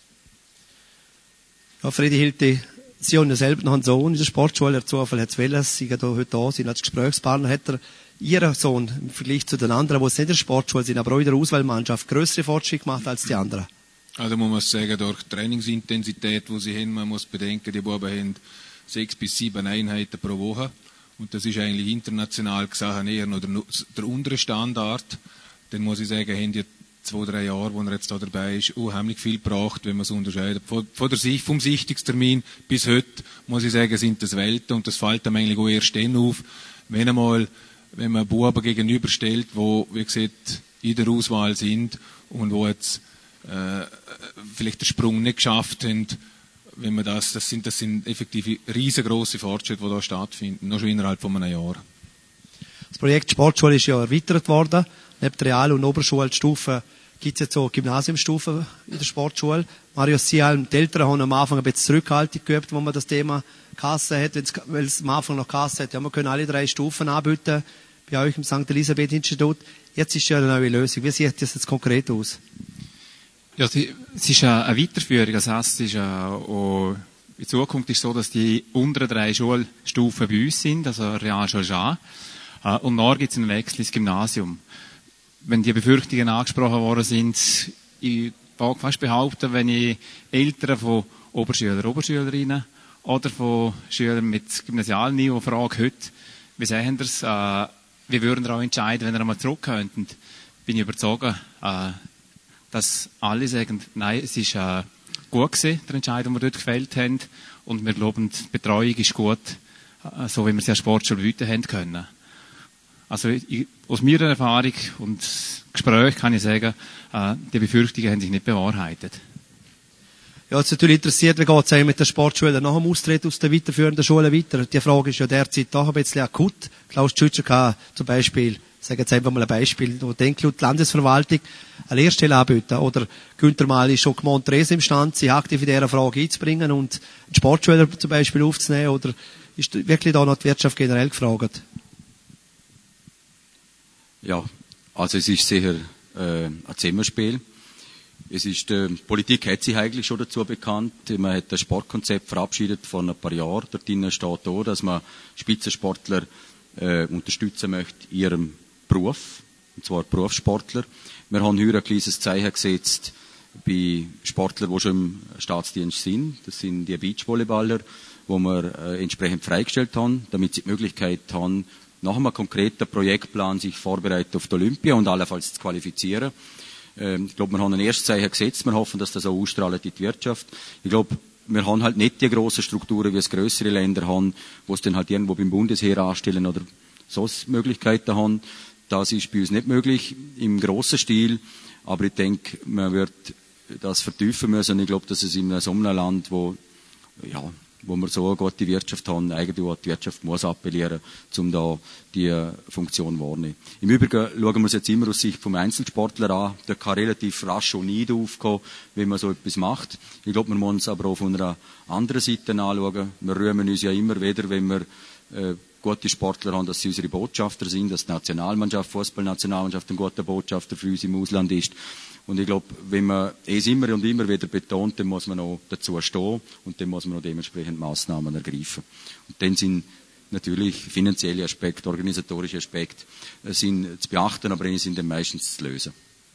Ja, Fredi Hilti, Sie haben ja selber noch einen Sohn in der Sportschule. Der Zufall hat es wollen, Sie hier heute da sind als Gesprächspartner. Hat er Ihren Sohn im Vergleich zu den anderen, die nicht in der Sportschule sind, aber auch in der Auswahlmannschaft, größere Fortschritte gemacht als die anderen?
Also man muss sagen, durch die Trainingsintensität, die sie haben, man muss bedenken, die Buben haben sechs bis sieben Einheiten pro Woche. Und das ist eigentlich international gesehen eher noch der, der untere Standard. Dann muss ich sagen, haben die zwei, drei Jahre, wo er jetzt da dabei ist, unheimlich viel gebracht, wenn man es unterscheidet. Von, von der Sicht, vom Sichtungstermin bis heute, muss ich sagen, sind das Welten. Und das fällt einem eigentlich auch erst dann auf, wenn einmal, wenn man Buben gegenüberstellt, wo, wie gesagt, in der Auswahl sind und wo jetzt äh, vielleicht den Sprung nicht geschafft haben. Wenn man das, das sind, das sind effektiv riesengroße Fortschritte, die da stattfinden, noch schon innerhalb von einem Jahr.
Das Projekt Sportschule ist ja erweitert worden. Neben der Real- und Oberschulstufe gibt es jetzt so Gymnasiumstufen in der Sportschule. Marius Sialm, die Eltern haben am Anfang ein bisschen Zurückhaltung geübt, wo man das Thema Kasse hat, weil es am Anfang noch Kasse hat. Ja, wir können alle drei Stufen anbieten bei euch im Sankt Elisabeth-Institut. Jetzt ist ja eine neue Lösung. Wie sieht das jetzt konkret aus?
Ja, es ist eine Weiterführung. Das heisst, es ist auch in Zukunft ist es so, dass die unteren drei Schulstufen bei uns sind, also Realschule Jean. Und nachher gibt es einen Wechsel ins Gymnasium. Wenn die Befürchtungen angesprochen worden sind, ich mag fast behaupten, wenn ich Eltern von Oberschüler, Oberschülerinnen oder von Schülern mit Gymnasialniveau frage heute, wie sehen Sie es, äh, wie würden Sie auch entscheiden, wenn ihr einmal zurück könnten, bin ich überzeugt, äh, dass alle sagen, nein, es ist äh, gut gewesen, der Entscheid, den wir dort gefällt haben, und wir glauben, die Betreuung ist gut, äh, so wie wir sie an Sportschule bieten haben können. Also ich, aus meiner Erfahrung und Gespräch kann ich sagen, äh, die Befürchtungen haben sich nicht bewahrheitet.
Ja, es ist natürlich interessiert, wie geht es mit der Sportschule nach dem Austritt aus der weiterführenden Schule weiter? Die Frage ist ja derzeit doch ein bisschen akut. Klaus Tschütscher kann zum Beispiel, sagen jetzt einfach mal ein Beispiel, wo denkt die Landesverwaltung eine Lehrstelle anbieten. Oder Günther Mahl ist schon Montrese imstande, sich aktiv in dieser Frage einzubringen und einen Sportschüler zum Beispiel aufzunehmen. Oder ist wirklich da noch die Wirtschaft generell gefragt?
Ja, also es ist sicher äh, ein Zusammenspiel. Es ist, äh, Politik hat sich eigentlich schon dazu bekannt. Man hat das Sportkonzept verabschiedet vor ein paar Jahren. Dort drinnen steht auch, dass man Spitzensportler äh, unterstützen möchte in ihrem Beruf, und zwar Berufssportler. Wir haben hier ein kleines Zeichen gesetzt bei Sportlern, die schon im Staatsdienst sind. Das sind die Beachvolleyballer, die wir äh, entsprechend freigestellt haben, damit sie die Möglichkeit haben, nach einem konkreten Projektplan sich vorbereiten auf die Olympia und allenfalls zu qualifizieren. Ähm, ich glaube, wir haben ein erstes Zeichen gesetzt. Wir hoffen, dass das auch ausstrahlt in die Wirtschaft. Ich glaube, wir haben halt nicht die grossen Strukturen, wie es grössere Länder haben, wo es dann halt irgendwo beim Bundesheer anstellen oder so Möglichkeiten haben. Das ist bei uns nicht möglich im grossen Stil. Aber ich denke, man wird das vertiefen müssen. Ich glaube, dass es in so einem Land, wo, ja, wo wir so eine gute Wirtschaft haben, eigentlich auch die Wirtschaft muss appellieren, um da die Funktion wahrzunehmen. Im Übrigen schauen wir es jetzt immer aus Sicht vom Einzelsportler an. Der kann relativ rasch schon Neid aufkommen, wenn man so etwas macht. Ich glaube, wir müssen es aber auch von einer anderen Seite anschauen. Wir rühmen uns ja immer wieder, wenn wir äh, gute Sportler haben, dass sie unsere Botschafter sind, dass die Nationalmannschaft, Fußballnationalmannschaft ein guter Botschafter für uns im Ausland ist. Und ich glaube, wenn man es immer und immer wieder betont, dann muss man auch dazu stehen und dann muss man auch dementsprechend Massnahmen ergreifen. Und dann sind natürlich finanzielle Aspekte, organisatorische Aspekte sind zu beachten, aber die sind dann meistens zu lösen.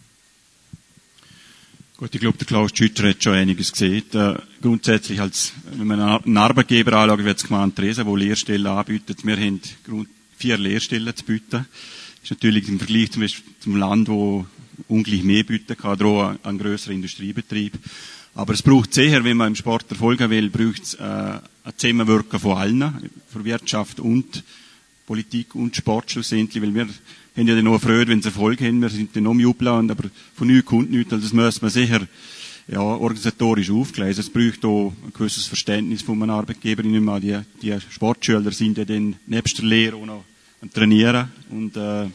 Gut, ich glaube, der Klaus Schütter hat schon einiges gesehen. Äh, grundsätzlich, als, wenn man einen Arbeitgeber anschaut, wird es gemeint, Theresa, der Lehrstellen anbietet. Wir haben Grund, vier Lehrstellen zu bieten. Das ist natürlich im Vergleich zum, zum Land, wo ungleich mehr bieten kann, oder auch ein grösserer Industriebetrieb. Aber es braucht sehr, wenn man im Sport erfolgen will, braucht es äh, ein Zusammenwirken von allen, von Wirtschaft und Politik und Sport schlussendlich, weil wir haben ja dann noch Freude, wenn sie Erfolg haben, wir sind dann noch am Jubeln, aber von nichts kommt nichts, also das muss man sicher ja, organisatorisch aufgleisen. Es braucht auch ein gewisses Verständnis von einem Arbeitgeber. Die, die Sportschüler sind ja dann nebst der Lehre auch noch am Trainieren und äh,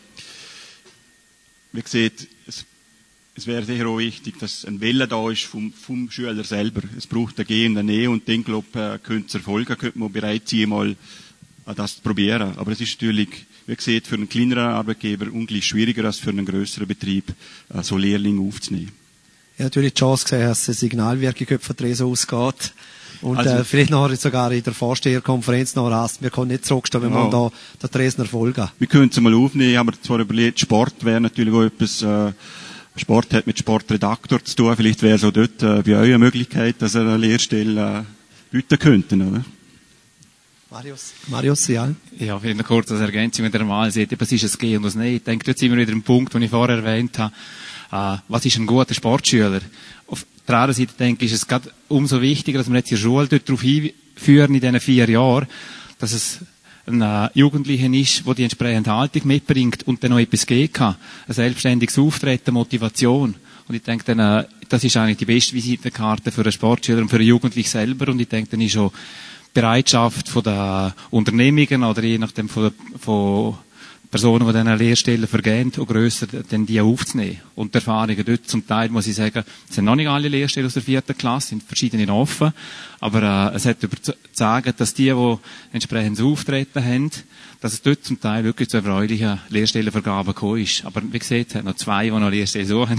wie gesagt, es, es wäre sicher auch wichtig, dass ein Wille da ist vom, vom Schüler selber. Es braucht ein Gehen und ein Nähe und dann, glaube ich, äh, könnte es erfolgen, könnte man bereit sein, mal äh, das zu probieren. Aber es ist natürlich, wie gesagt, für einen kleineren Arbeitgeber ungleich schwieriger als für einen grösseren Betrieb, äh, so Lehrlinge aufzunehmen. Ja,
natürlich die Chance gesehen, dass eine Signalwirkung von Theresa ausgeht. Und
also,
äh, vielleicht nachher sogar in der Vorsteherkonferenz noch rast. Wir können nicht zurückstehen, wenn ja. man da der Theresa erfolgen.
Wir können es mal aufnehmen, aber zwar überlegt, Sport wäre natürlich auch etwas, äh, Sport hat mit Sportredaktor zu tun. Vielleicht wäre es auch dort äh, bei euch eine Möglichkeit, dass ihr eine Lehrstelle äh, bieten könnten, oder?
Marius, Marius, ja.
Ja, vielleicht noch kurz als Ergänzung, wenn der mal sieht, was ist es Gehen und was nicht. Ich denke, dort sind wir wieder ein Punkt, den ich vorher erwähnt habe. Äh, was ist ein guter Sportschüler? Auf der anderen Seite denke ich, ist es gerade umso wichtiger, dass wir jetzt in der Schule dort darauf hinführen, in diesen vier Jahren, dass es ein äh, Jugendlicher ist, der die entsprechende Haltung mitbringt und dann noch etwas geben kann. Ein selbstständiges Auftreten, Motivation. Und ich denke, dann, äh, das ist eigentlich die beste Visitenkarte für einen Sportschüler und für einen Jugendlichen selber. Und ich denke, dann ist auch Bereitschaft von den Unternehmungen oder je nachdem von, von Personen, die diese Lehrstellen vergeben, und grösser, dann die aufzunehmen. Und die Erfahrungen dort, zum Teil, muss ich sagen, es sind noch nicht alle Lehrstellen aus der vierten Klasse, sind verschiedene offen, aber äh, es hat über zu sagen, dass die, die entsprechend Auftreten haben, dass es dort zum Teil wirklich zu erfreulichen Lehrstellenvergaben gekommen ist. Aber wie gesagt, es hat noch zwei, die noch Lehrstellen suchen.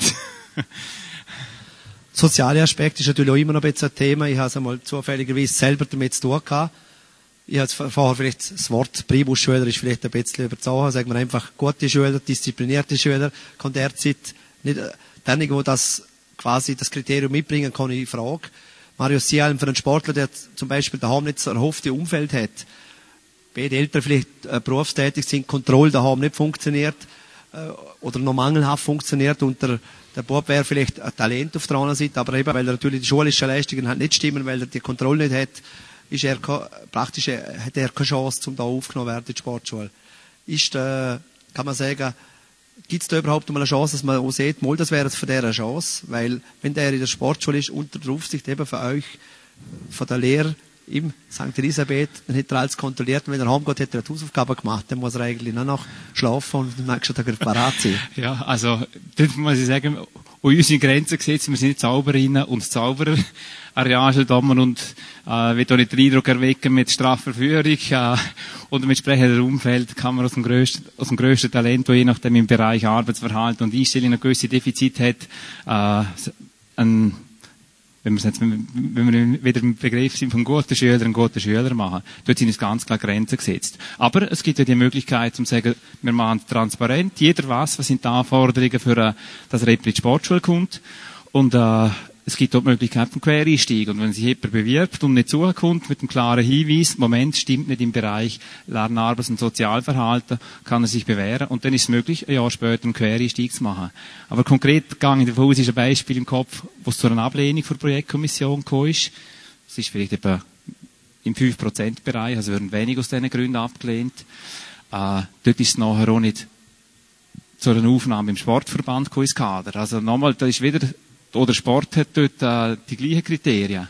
Soziale Aspekt ist natürlich auch immer noch ein bisschen ein Thema. Ich habe es einmal zufälligerweise selber damit zu tun gehabt. Ich habe vorher vielleicht das Wort Primus-Schüler ist vielleicht ein bisschen überzogen. Sagen wir einfach gute Schüler, disziplinierte Schüler, kann derzeit nicht, derjenige, der das quasi das Kriterium mitbringen kann, in Frage. Marius Sialm, für einen Sportler, der zum Beispiel daheim nicht so ein erhofftes Umfeld hat, beide Eltern vielleicht äh, berufstätig sind, Kontrolle daheim nicht funktioniert, äh, oder noch mangelhaft funktioniert und der, der Bub wäre vielleicht ein Talent auf der anderen Seite, aber eben, weil er natürlich die schulischen Leistungen halt nicht stimmen, weil er die Kontrolle nicht hat, ist er praktisch, hat er keine Chance, um da aufgenommen zu werden in die Sportschule. Ist, äh, kann man sagen, gibt es da überhaupt mal eine Chance, dass man auch sieht, mal, das wäre für der eine Chance, weil, wenn der in der Sportschule ist, unter der Aufsicht eben von euch, von der Lehre im Sankt Elisabeth, dann hat er alles kontrolliert, und wenn er heimgeht, hat er die Hausaufgaben gemacht, dann muss er eigentlich nur noch schlafen und am nächsten Tag parat sein.
Ja, also, das muss ich sagen, und unsere Grenzen gesetzt. Wir sind nicht Zauberinnen und Zauberer, Ariangel Dommer, und äh, will auch nicht den Eindruck erwecken mit Strafverführung äh, und im entsprechenden Umfeld kann man aus dem grössten, aus dem grössten Talent, das je nachdem im Bereich Arbeitsverhalten und Einstellung ein gewisses Defizit hat, äh, ein wenn wir jetzt, wenn wir wieder im Begriff sind von guten Schüler einen guten Schüler machen, dort sind uns ganz klar Grenzen gesetzt. Aber es gibt ja die Möglichkeit, zu sagen, wir machen es transparent, jeder weiß, was sind die Anforderungen für, äh, dass er in die Sportschule kommt, und äh, es gibt auch die Möglichkeit vom Quereinstieg. Und wenn sich jemand bewirbt und nicht zukommt mit einem klaren Hinweis, Moment, stimmt nicht im Bereich Lernen, Arbeits- und Sozialverhalten, kann er sich bewähren. Und dann ist es möglich, ein Jahr später einen Quereinstieg zu machen. Aber konkret gehe ich davon aus, ist ein Beispiel im Kopf, wo es zu einer Ablehnung von der Projektkommission gekommen ist. Es ist vielleicht etwa im fünf Prozent Bereich, also werden wenig aus diesen Gründen abgelehnt. Äh, dort ist es nachher auch nicht zu einer Aufnahme im Sportverband gekommen, ins Kader. Also nochmal, da ist wieder, oder Sport hat dort äh, die gleichen Kriterien.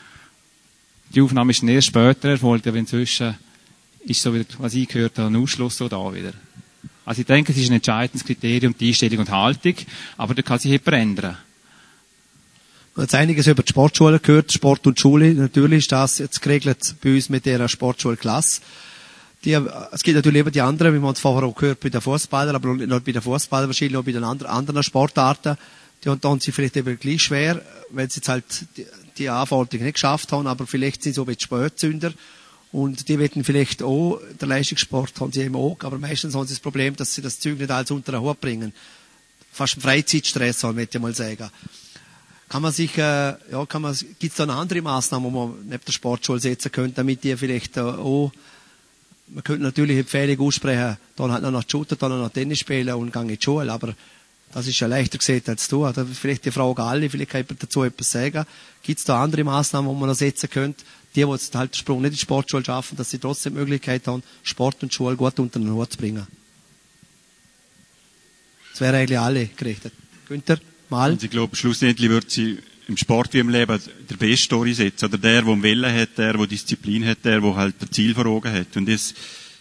Die Aufnahme ist erst später erfolgt, aber inzwischen ist so wieder, was ich gehört habe, ein Ausschluss auch da wieder. Also ich denke, es ist ein entscheidendes Kriterium, die Einstellung und Haltung, aber da kann sich etwas ändern.
Wir haben jetzt einiges über die Sportschule gehört, Sport und Schule. Natürlich ist das jetzt geregelt bei uns mit der Sportschulklasse. Die, es gibt natürlich eben die anderen, wie man es vorher auch gehört, bei den Fußballern, aber nicht nur bei den Fußballern, wahrscheinlich auch bei den anderen, anderen Sportarten. Die haben sie vielleicht eben gleich schwer, weil sie jetzt halt die, die Anforderungen nicht geschafft haben, aber vielleicht sind sie auch ein bisschen Spätzünder. Und die werden vielleicht auch, der Leistungssport haben sie eben auch, aber meistens haben sie das Problem, dass sie das Zeug nicht alles unter den Hut bringen. Fast ein Freizeitstress haben, möchte ich mal sagen. Kann man sich, äh, ja, kann man, gibt es da eine andere Maßnahme, die man neben der Sportschule setzen könnte, damit die vielleicht äh, auch, man könnte natürlich Empfehlung aussprechen, dann halt noch nach Shooter, dann noch Tennis spielen und gehen in die Schule, aber das ist ja leichter gesehen als du. Da vielleicht die Frage alle, vielleicht kann jemand dazu etwas sagen. Gibt es da andere Maßnahmen, die man noch setzen könnte? Die, die jetzt halt den Sprung nicht in die Sportschule schaffen, dass sie trotzdem die Möglichkeit haben, Sport und Schule gut unter den Hut zu bringen. Das wäre eigentlich alle gerichtet. Günther, mal.
Und ich glaube, schlussendlich wird sie im Sport wie im Leben der beste Story setzen. Oder der, der Willen hat, der, der Disziplin hat, der, der halt das Ziel vor Augen hat. Und das,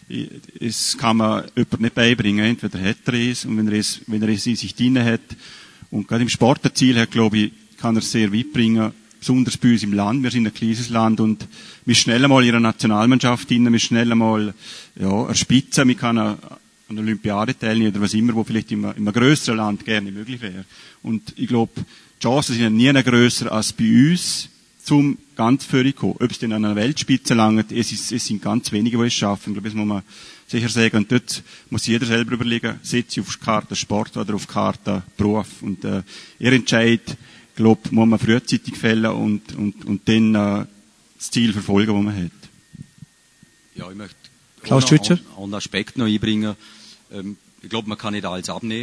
es kann man jemand nicht beibringen. Entweder hat er es, und wenn er es, wenn er es in sich drin hat, und gerade im Sport ein Ziel hat, glaube ich, kann er es sehr weit bringen, besonders bei uns im Land. Wir sind ein kleines Land und wir sind schnell einmal in einer Nationalmannschaft drin, wir sind schnell einmal, ja, eine Spitze, wir können an einer Olympiade teilnehmen oder was immer, wo vielleicht in einem, in einem grösseren Land gerne möglich wäre. Und ich glaube, die Chancen sind nie grösser als bei uns, zum ganz vorne kommen. Ob es denn an einer Weltspitze langt, es, ist, es sind ganz wenige, die es schaffen. Ich glaube, das muss man sicher sagen. Und dort muss jeder selber überlegen, setze ich auf die Karte Sport oder auf die Karte Beruf. Und äh, ihr Entscheid, glaube muss man frühzeitig fällen und, und, und dann äh, das Ziel verfolgen, das man hat.
Ja, ich möchte
Klaus Tschütscher
einen Aspekt noch einbringen. Ähm, ich glaube, man kann nicht alles abnehmen.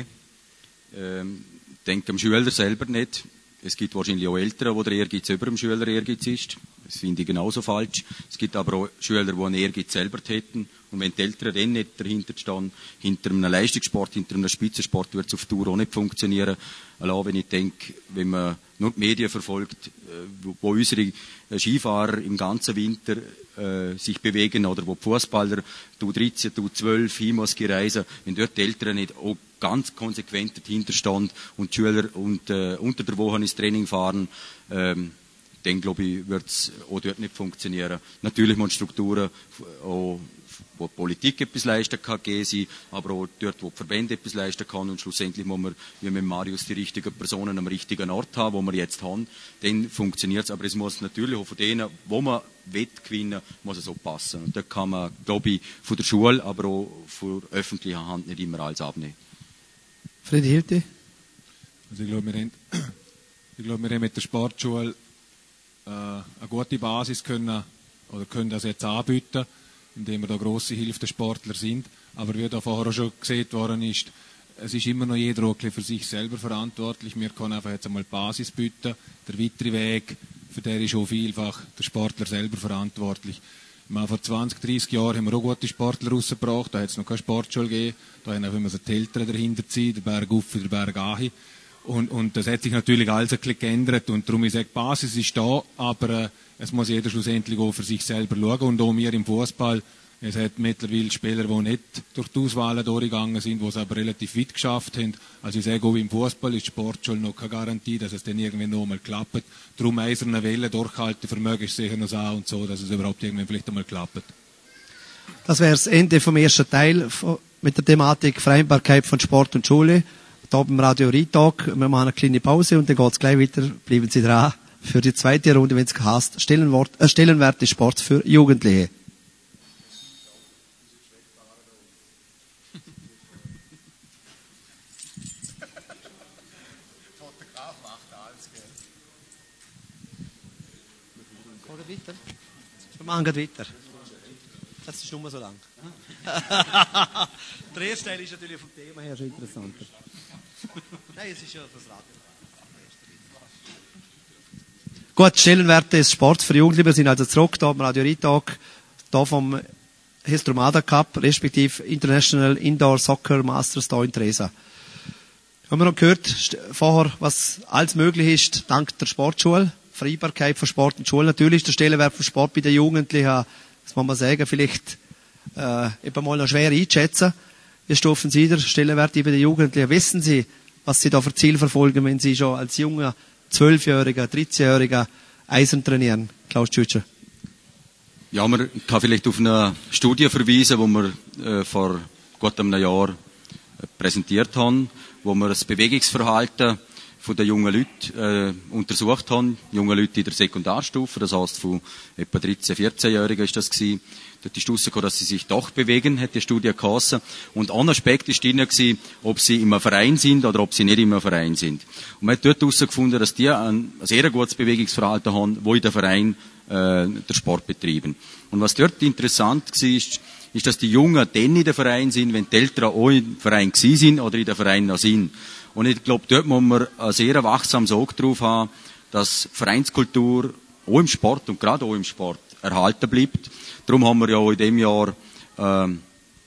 Ähm, ich denke dem Schüler selber nicht. Es gibt wahrscheinlich auch Eltern, wo der Ehrgeiz über dem Schüler Ehrgeiz ist. Das finde ich genauso falsch. Es gibt aber auch Schüler, die einen Ehrgeiz selber hätten. Und wenn die Eltern dann nicht dahinter stehen, hinter einem Leistungssport, hinter einem Spitzensport, wird es auf Dauer auch nicht funktionieren. Allein wenn ich denke, wenn man nur die Medien verfolgt, wo, wo unsere Skifahrer im ganzen Winter äh, sich bewegen, oder wo die Fußballer, du dreizehn, du zwölf, Himos reisen, wenn dort die Eltern nicht auch ganz konsequent dahinter stehen und die Schüler und, äh, unter der Woche ins Training fahren, ähm, dann glaube ich, wird es auch dort nicht funktionieren. Natürlich muss Strukturen, auch, wo die Politik etwas leisten kann, gehen sie, aber auch dort, wo die Verbände etwas leisten kann, und schlussendlich muss man, wie mit Marius, die richtigen Personen am richtigen Ort haben, wo wir jetzt haben, dann funktioniert es. Aber es muss natürlich auch von denen, wo man gewinnen muss es auch passen. Und da kann man, glaube ich, von der Schule, aber auch von öffentlicher Hand nicht immer alles abnehmen.
Freddy Hilti?
Also ich glaube, wir haben, ich glaube, wir haben mit der Sportschule äh, eine gute Basis können, oder können das jetzt anbieten, indem wir da grosse Hilfe der Sportler sind. Aber wie da vorher auch schon gesehen worden ist, es ist immer noch jeder auch für sich selber verantwortlich. Wir können einfach jetzt einmal die Basis bieten. Der weitere Weg, für den ist auch vielfach der Sportler selber verantwortlich. Mal vor zwanzig, dreissig Jahren haben wir auch gute Sportler rausgebracht. Da hat es noch keine Sportschule gegeben. Da haben auch immer so die Eltern dahinter ziehen, der Berg auf, der Berg ahi. Und, und das hat sich natürlich alles ein bisschen geändert. Und darum, ich sage, die Basis ist da, aber äh, es muss jeder schlussendlich auch für sich selber schauen. Und auch wir im Fußball, Es hat mittlerweile Spieler, die nicht durch die Auswahl durchgegangen sind, die es aber relativ weit geschafft haben. Also ich sage, auch im Fußball ist die Sportschule noch keine Garantie, dass es dann irgendwie noch mal klappt. Darum eiserne Welle, Durchhaltevermögen ist sicher noch so und so, dass es überhaupt irgendwann vielleicht einmal klappt.
Das wäre das Ende vom ersten Teil mit der Thematik Vereinbarkeit von Sport und Schule. Hier beim Radio Retalk. Wir machen eine kleine Pause und dann geht es gleich weiter. Bleiben Sie dran für die zweite Runde, wenn es heißt Stellenwert, äh, Stellenwert des Sports für Jugendliche. Wir machen gleich weiter. Das ist nur so lang. Der erste Teil ist natürlich vom Thema her schon interessanter. Nein, es ist ja das Radio. Gut, Stellenwerte des Sports für Jugendliche. Wir sind also zurück hier am Radio Retalk, hier vom Hestromada Cup, respektive International Indoor Soccer Masters hier in Tresa. Haben wir noch gehört vorher, was alles möglich ist, dank der Sportschule. Vereinbarkeit von Sport und Schule. Natürlich ist der Stellenwert von Sport bei den Jugendlichen, das muss man sagen, vielleicht äh, eben mal noch schwer einzuschätzen. Wie stufen Sie den Stellenwert bei den Jugendlichen? Wissen Sie, was Sie da für Ziel verfolgen, wenn Sie schon als junger zwölfjähriger, dreizehnjähriger Eisen trainieren? Klaus Tschütscher.
Ja, man kann vielleicht auf eine Studie verweisen, die wir äh, vor gut einem Jahr äh, präsentiert haben, wo wir das Bewegungsverhalten von den jungen Leuten äh, untersucht haben, junge Leute in der Sekundarstufe, das heisst von etwa dreizehn-, vierzehnjährigen ist das gewesen. Dort ist rausgekommen, dass sie sich doch bewegen, hat die Studie geheißen. Und ein Aspekt ist drin gewesen, ob sie in einem Verein sind oder ob sie nicht in einem Verein sind. Und man hat dort herausgefunden, dass die ein sehr gutes Bewegungsverhalten haben, wo in den Verein äh, der Sport betreiben. Und was dort interessant war, ist, ist, dass die Jungen dann in den Verein sind, wenn die Eltern auch im Verein gewesen sind oder in den Verein noch sind. Und ich glaube, dort muss man ein sehr wachsames Auge drauf haben, dass Vereinskultur auch im Sport und gerade auch im Sport erhalten bleibt. Darum haben wir ja auch in diesem Jahr äh, eine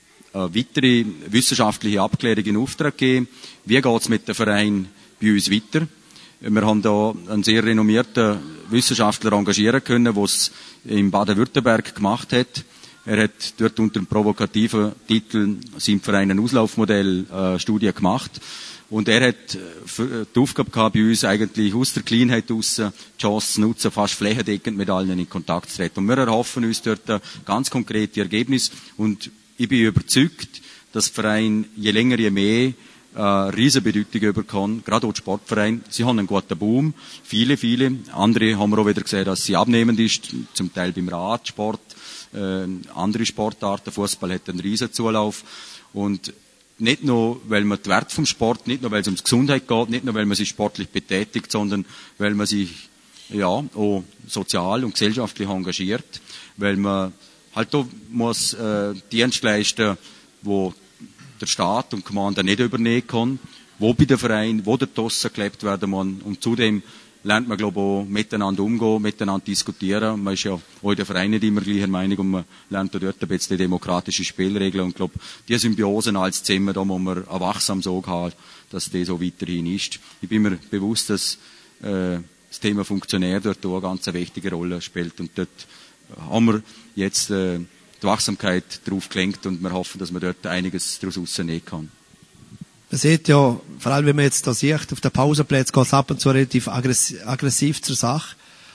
weitere wissenschaftliche Abklärung in Auftrag gegeben. Wie geht es mit dem Verein bei uns weiter? Wir haben da einen sehr renommierten Wissenschaftler engagieren können, der es in Baden-Württemberg gemacht hat. Er hat dort unter dem provokativen Titel «Sind Verein ein Auslaufmodell» äh, Studie gemacht. Und er hat die Aufgabe gehabt, bei uns eigentlich aus der Kleinheit raus die Chance zu nutzen, fast flächendeckend mit allen in Kontakt zu treten. Und wir erhoffen uns dort ganz konkrete Ergebnisse. Und ich bin überzeugt, dass der Verein je länger, je mehr äh, riesen Bedeutung bekommt, gerade auch die Sportvereine. Sie haben einen guten Boom, viele, viele. Andere haben wir auch wieder gesehen, dass sie abnehmend ist, zum Teil beim Radsport, äh, andere Sportarten. Fußball hat einen riesen Zulauf. Und nicht nur, weil man die Werte vom Sport, nicht nur, weil es ums Gesundheit geht, nicht nur, weil man sich sportlich betätigt, sondern weil man sich, ja, auch sozial und gesellschaftlich engagiert, weil man halt auch muss, äh, Dienst leisten, wo der Staat und die Gemeinde nicht übernehmen kann, wo bei den Vereinen, wo der Tossen gelebt werden muss. Und zudem lernt man, glaube ich, auch miteinander umgehen, miteinander diskutieren. Man ist ja auch in den Vereinen nicht immer gleicher Meinung und man lernt auch dort ein bisschen die demokratische Spielregeln. Und ich glaube, die Symbiosen als zusammen, da muss man ein wachsames Auge haben, dass das so weiterhin ist. Ich bin mir bewusst, dass äh, das Thema Funktionär dort auch eine ganz wichtige Rolle spielt. Und dort haben wir jetzt äh, die Wachsamkeit drauf gelenkt und wir hoffen, dass man dort einiges daraus rausnehmen kann.
Man sieht ja, vor allem wenn man jetzt da sieht, auf den Pausenplätzen geht es ab und zu relativ aggressiv, aggressiv zur Sache.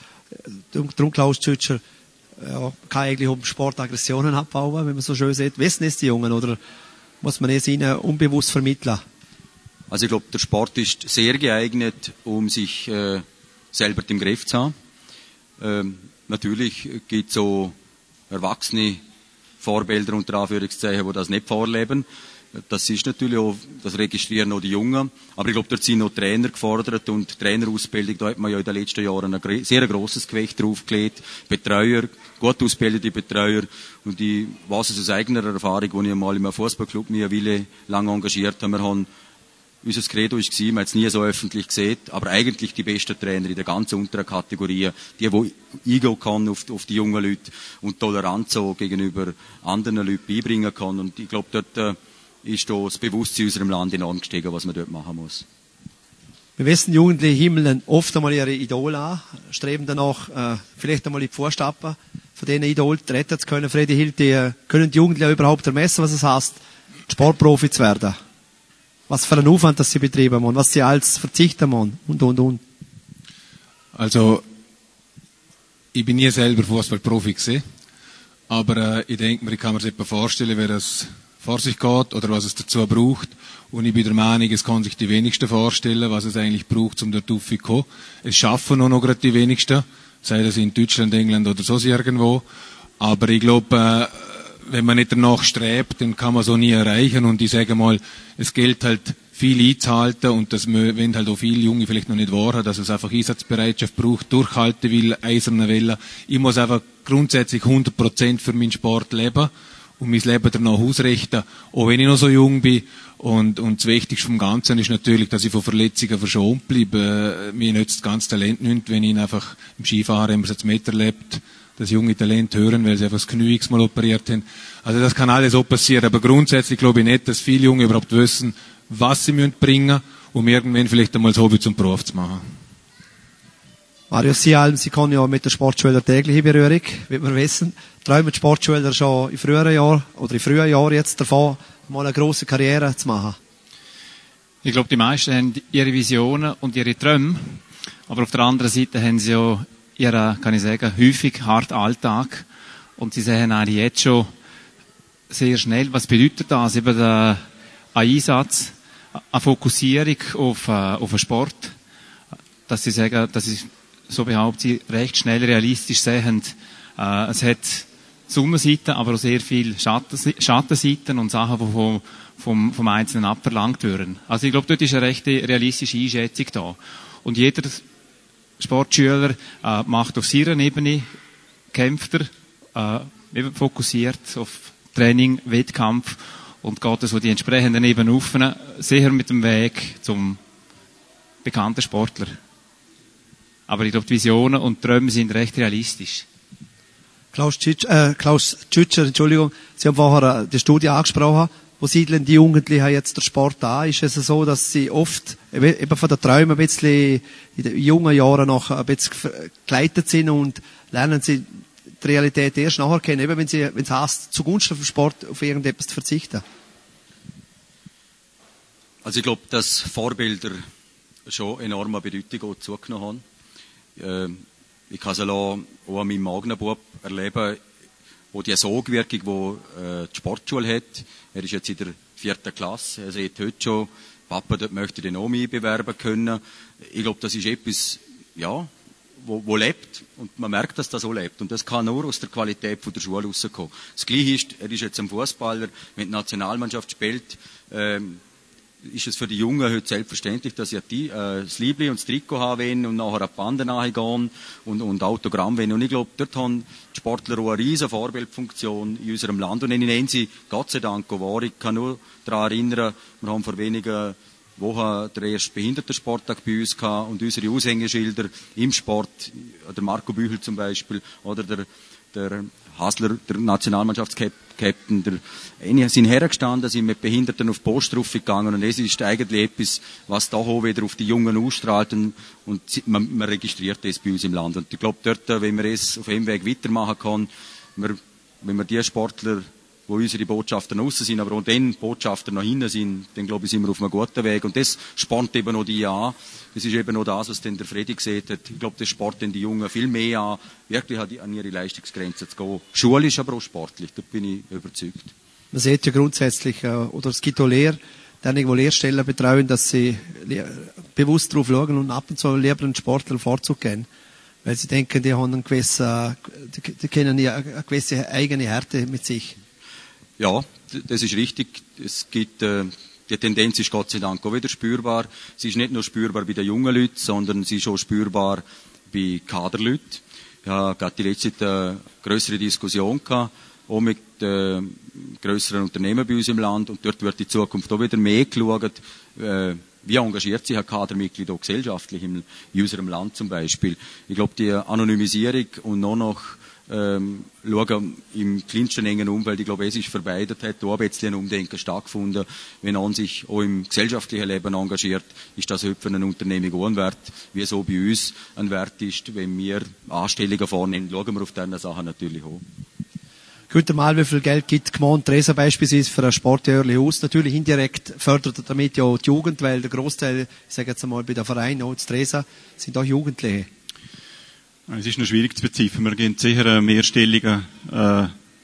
Darum, Klaus Tschütscher, ja, kann eigentlich um Sport Aggressionen abbauen, wenn man so schön sieht. Wissen es die Jungen oder muss man es ihnen unbewusst vermitteln?
Also ich glaube, der Sport ist sehr geeignet, um sich äh, selber im Griff zu haben. Ähm, natürlich gibt es so erwachsene Vorbilder unter Anführungszeichen, die das nicht vorleben. Das ist natürlich auch, das registrieren auch die Jungen. Aber ich glaube, dort sind noch Trainer gefordert und Trainerausbildung, da hat man ja in den letzten Jahren ein sehr grosses Gewicht draufgelegt. Betreuer, gut ausgebildete Betreuer. Und ich weiß es aus eigener Erfahrung, als ich einmal in einem Fußballclub mich eine Weile lang engagiert habe. Wir haben, unser Credo war, wir haben es nie so öffentlich gesehen, aber eigentlich die besten Trainer in der ganzen unteren Kategorie, die, die eingehen kann auf, auf die jungen Leute und Toleranz auch gegenüber anderen Leuten beibringen kann. Und ich glaube, dort, äh, ist da das Bewusstsein in unserem Land enorm gestiegen, was man dort machen muss.
Wir wissen, Jugendliche himmeln oft einmal ihre Idole an, streben danach, äh, vielleicht einmal in die Fußstapfen von diesen Idolen retten zu können. Fredi Hilti, können die Jugendlichen überhaupt ermessen, was es heißt, Sportprofi zu werden? Was für einen Aufwand, das sie betrieben haben, was sie als verzichten müssen und, und, und.
Also, ich bin nie selber Fußballprofi gewesen, aber äh, ich denke mir, ich kann mir das etwa vorstellen, wer das vor sich geht oder was es dazu braucht. Und ich bin der Meinung, es kann sich die wenigsten vorstellen, was es eigentlich braucht, um dort raufzukommen. Es schaffen nur noch gerade die wenigsten, sei das in Deutschland, England oder so irgendwo. Aber ich glaube, äh, wenn man nicht danach strebt, dann kann man so nie erreichen. Und ich sage mal, es gilt halt viel einzuhalten und das wenn halt auch viele Junge vielleicht noch nicht wahrhaben, dass es einfach Einsatzbereitschaft braucht, durchhalten will, eiserne Welle. Ich muss einfach grundsätzlich hundert Prozent für meinen Sport leben und mein Leben danach ausrichten, auch wenn ich noch so jung bin. Und, und das Wichtigste vom Ganzen ist natürlich, dass ich von Verletzungen verschont bleibe. Mir nützt das ganze Talent nicht, wenn ich einfach im Skifahren immer jetzt miterlebt, das junge Talent hören, weil sie einfach das Knie x-mal operiert haben. Also das kann alles so passieren, aber grundsätzlich glaube ich nicht, dass viele Junge überhaupt wissen, was sie müssen bringen, um irgendwann vielleicht einmal das Hobby zum Beruf zu machen.
Mario, Sie, Sie kommen ja mit der Sportschule täglich in Berührung, wie wir wissen. Träumen die Sportschüler schon in früheren Jahren oder in frühen Jahren jetzt davon, mal eine grosse Karriere zu machen?
Ich glaube, die meisten haben ihre Visionen und ihre Träume, aber auf der anderen Seite haben sie ja ihren, kann ich sagen, häufig harten Alltag und sie sehen eigentlich jetzt schon sehr schnell, was bedeutet das, eben der Einsatz, eine Fokussierung auf, auf den Sport, dass sie sagen, dass sie, so behaupten sie, recht schnell realistisch sehen, äh, es hat Sonnenseiten, aber auch sehr viel Schattenseiten und Sachen, die vom, vom, vom Einzelnen abverlangt werden. Also ich glaube, dort ist eine recht realistische Einschätzung da. Und jeder Sportschüler äh, macht auf seiner Ebene, kämpft er, äh, eben fokussiert auf Training, Wettkampf und geht so die entsprechenden Ebenen auf, sicher mit dem Weg zum bekannten Sportler. Aber ich glaube, die Visionen und Träume sind recht realistisch.
Klaus Tschütscher, äh, Klaus Tschütscher, Entschuldigung, Sie haben vorher die Studie angesprochen. Wo siedeln die Jugendlichen jetzt der Sport an? Ist es so, dass sie oft eben von den Träumen ein bisschen in den jungen Jahren noch ein bisschen geleitet sind und lernen sie die Realität erst nachher kennen, eben wenn sie, wenn es heißt, zugunsten vom Sport auf irgendetwas zu verzichten?
Also ich glaube, dass Vorbilder schon enorme Bedeutung auch zugenommen haben. Ich kann es auch an meinem eigenen Bub erleben, wo die Sogwirkung, die äh, die Sportschule hat. Er ist jetzt in der vierten Klasse. Er sagt heute schon, Papa, dort möchte ich den auch mich bewerben können. Ich glaube, das ist etwas, ja, wo, wo lebt. Und man merkt, dass das so lebt. Und das kann nur aus der Qualität von der Schule rauskommen. Das Gleiche ist, er ist jetzt ein Fußballer, wenn die Nationalmannschaft spielt, ähm, ist es für die Jungen heute selbstverständlich, dass sie die, äh, das Liebli und das Trikot haben wollen und nachher an die Bande nachgehen und, und Autogramm wollen. Und ich glaube, dort haben die Sportler auch eine riesen Vorbildfunktion in unserem Land. Und ich nenne sie Gott sei Dank auch wahr. Ich kann nur daran erinnern, wir haben vor wenigen Wochen den ersten Behindertensporttag bei uns gehabt und unsere Aushängeschilder im Sport, der Marco Büchel zum Beispiel, oder der, der Hasler, der Nationalmannschaftskapitän, der, einige sind hergestanden, sind mit Behinderten auf die Post raufgegangen und es ist eigentlich etwas, was da auch wieder auf die Jungen ausstrahlt und, und man, man registriert das bei uns im Land. Und ich glaube dort, wenn man es auf dem Weg weitermachen kann, wir, wenn wir die Sportler, wo unsere Botschafter noch aussen sind, aber auch den Botschafter noch hinten sind, dann glaube ich, sind wir auf einem guten Weg. Und das spornt eben noch die an. Das ist eben noch das, was dann der Freddy gesagt hat. Ich glaube, das spornt dann die Jungen viel mehr an, wirklich an ihre Leistungsgrenzen zu gehen. Schulisch, aber auch sportlich. Da bin ich überzeugt.
Man sieht ja grundsätzlich, oder es gibt auch Lehrer, diejenigen, die Lehrstellen betreuen, dass sie bewusst darauf schauen und ab und zu lieber einen Sportler Vorzug geben. Weil sie denken, die haben einen gewissen, die, die kennen ja eine gewisse eigene Härte mit sich.
Ja, das ist richtig. Es gibt, äh, die Tendenz ist Gott sei Dank auch wieder spürbar. Sie ist nicht nur spürbar bei den jungen Leuten, sondern sie ist auch spürbar bei Kaderleuten. Ich habe gerade die letzte Zeit eine grössere Diskussion gehabt, auch mit äh, grösseren Unternehmen bei uns im Land. Und dort wird in Zukunft auch wieder mehr geschaut, äh, wie engagiert sich ein Kadermitglied auch gesellschaftlich in, in unserem Land zum Beispiel. Ich glaube, die Anonymisierung und noch noch ähm, schauen im kleinsten engen Umfeld. Ich glaube, es ist vorbei. Dort hat auch ein bisschen ein Umdenken stattgefunden. Wenn man sich auch im gesellschaftlichen Leben engagiert, ist das heute für eine Unternehmung auch ein Wert, wie so bei uns ein Wert ist. Wenn wir Anstellungen vornehmen, schauen wir auf diese Sachen natürlich auch.
Günther Mal, wie viel Geld gibt die Gemeinde Tresa beispielsweise für ein Sportjährli aus? Natürlich indirekt fördert er damit ja die Jugend, weil der Großteil, ich sage jetzt einmal bei der Verein, auch zu Tresa, sind auch Jugendliche.
Es ist noch schwierig zu beziffern. Wir gehen sicher einen mehrstelligen äh,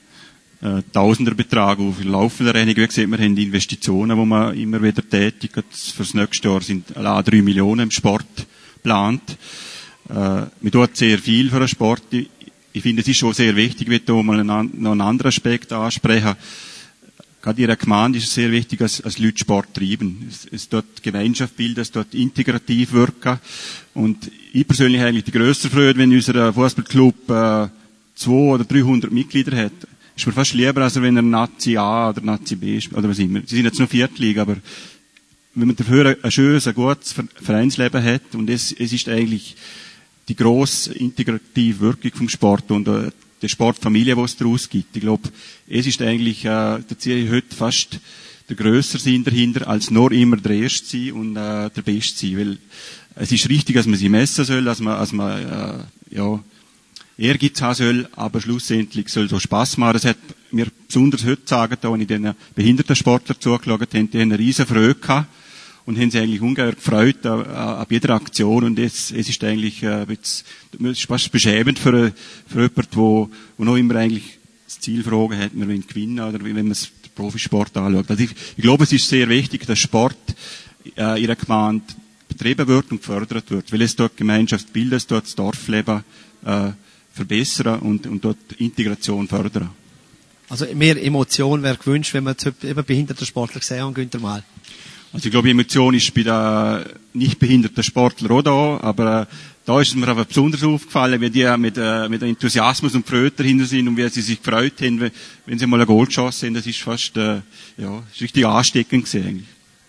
äh, Tausenderbetrag auf laufender Rechnung. Wie gesagt, wir haben die Investitionen, die man immer wieder tätigt. Für das nächste Jahr sind allein drei Millionen im Sport geplant. Äh, man tut sehr viel für den Sport. Ich, ich finde, es ist schon sehr wichtig, ich will da mal einen, noch einen anderen Aspekt ansprechen. Gerade in der Gemeinde ist es sehr wichtig, dass, dass Leute Sport treiben. Es, es dort Gemeinschaft bilden, es dort integrativ wirken. Und ich persönlich habe eigentlich die grösste Freude, wenn unser Fußballclub äh, zweihundert oder dreihundert Mitglieder hat. Ist mir fast lieber, als wenn er Nazi A oder Nazi B spielt, oder was immer. Sie sind jetzt nur Viertliga, aber wenn man dafür ein schönes, ein gutes Vereinsleben hat, und es, es ist eigentlich die grosse integrative Wirkung vom Sport und äh, der Sportfamilie, die es daraus gibt. Ich glaube, es ist eigentlich, äh, da ziehe ich heute fast der grössere Sinn dahinter, als nur immer der Erste sein und äh, der Beste sein. Weil es ist richtig, dass man sie messen soll, dass man, dass man äh, ja, Ehrgeiz haben soll, aber schlussendlich soll so Spass machen. Das hat mir besonders heute sagen, da, als ich den Behindertensportler zugeschaut habe, die haben eine riesen Freude gehabt und haben sich eigentlich ungeheuer gefreut an, an jeder Aktion. Und es, es ist eigentlich äh, jetzt, es ist fast beschämend für, für jemanden, wo, wo noch immer eigentlich das Ziel vor Augen hat, man will gewinnen, oder wenn man den Profisport anschaut. Also ich, ich glaube, es ist sehr wichtig, dass Sport äh, in der Gemeinde betrieben wird und gefördert wird, weil es dort Gemeinschaft bildet, es dort das Dorfleben äh, verbessern und, und dort Integration fördern.
Also mehr Emotion wäre gewünscht, wenn man eben behinderten Sportler gesehen hat, Günther Mal.
Also ich glaube, Emotion ist bei den nicht behinderten Sportlern auch da, aber äh, da ist es mir aber besonders aufgefallen, wie die mit, äh, mit Enthusiasmus und Freude dahinter sind und wie sie sich gefreut haben, wenn, wenn sie mal ein Goal geschossen haben. Das ist fast, äh, ja, ist richtig ansteckend gewesen eigentlich.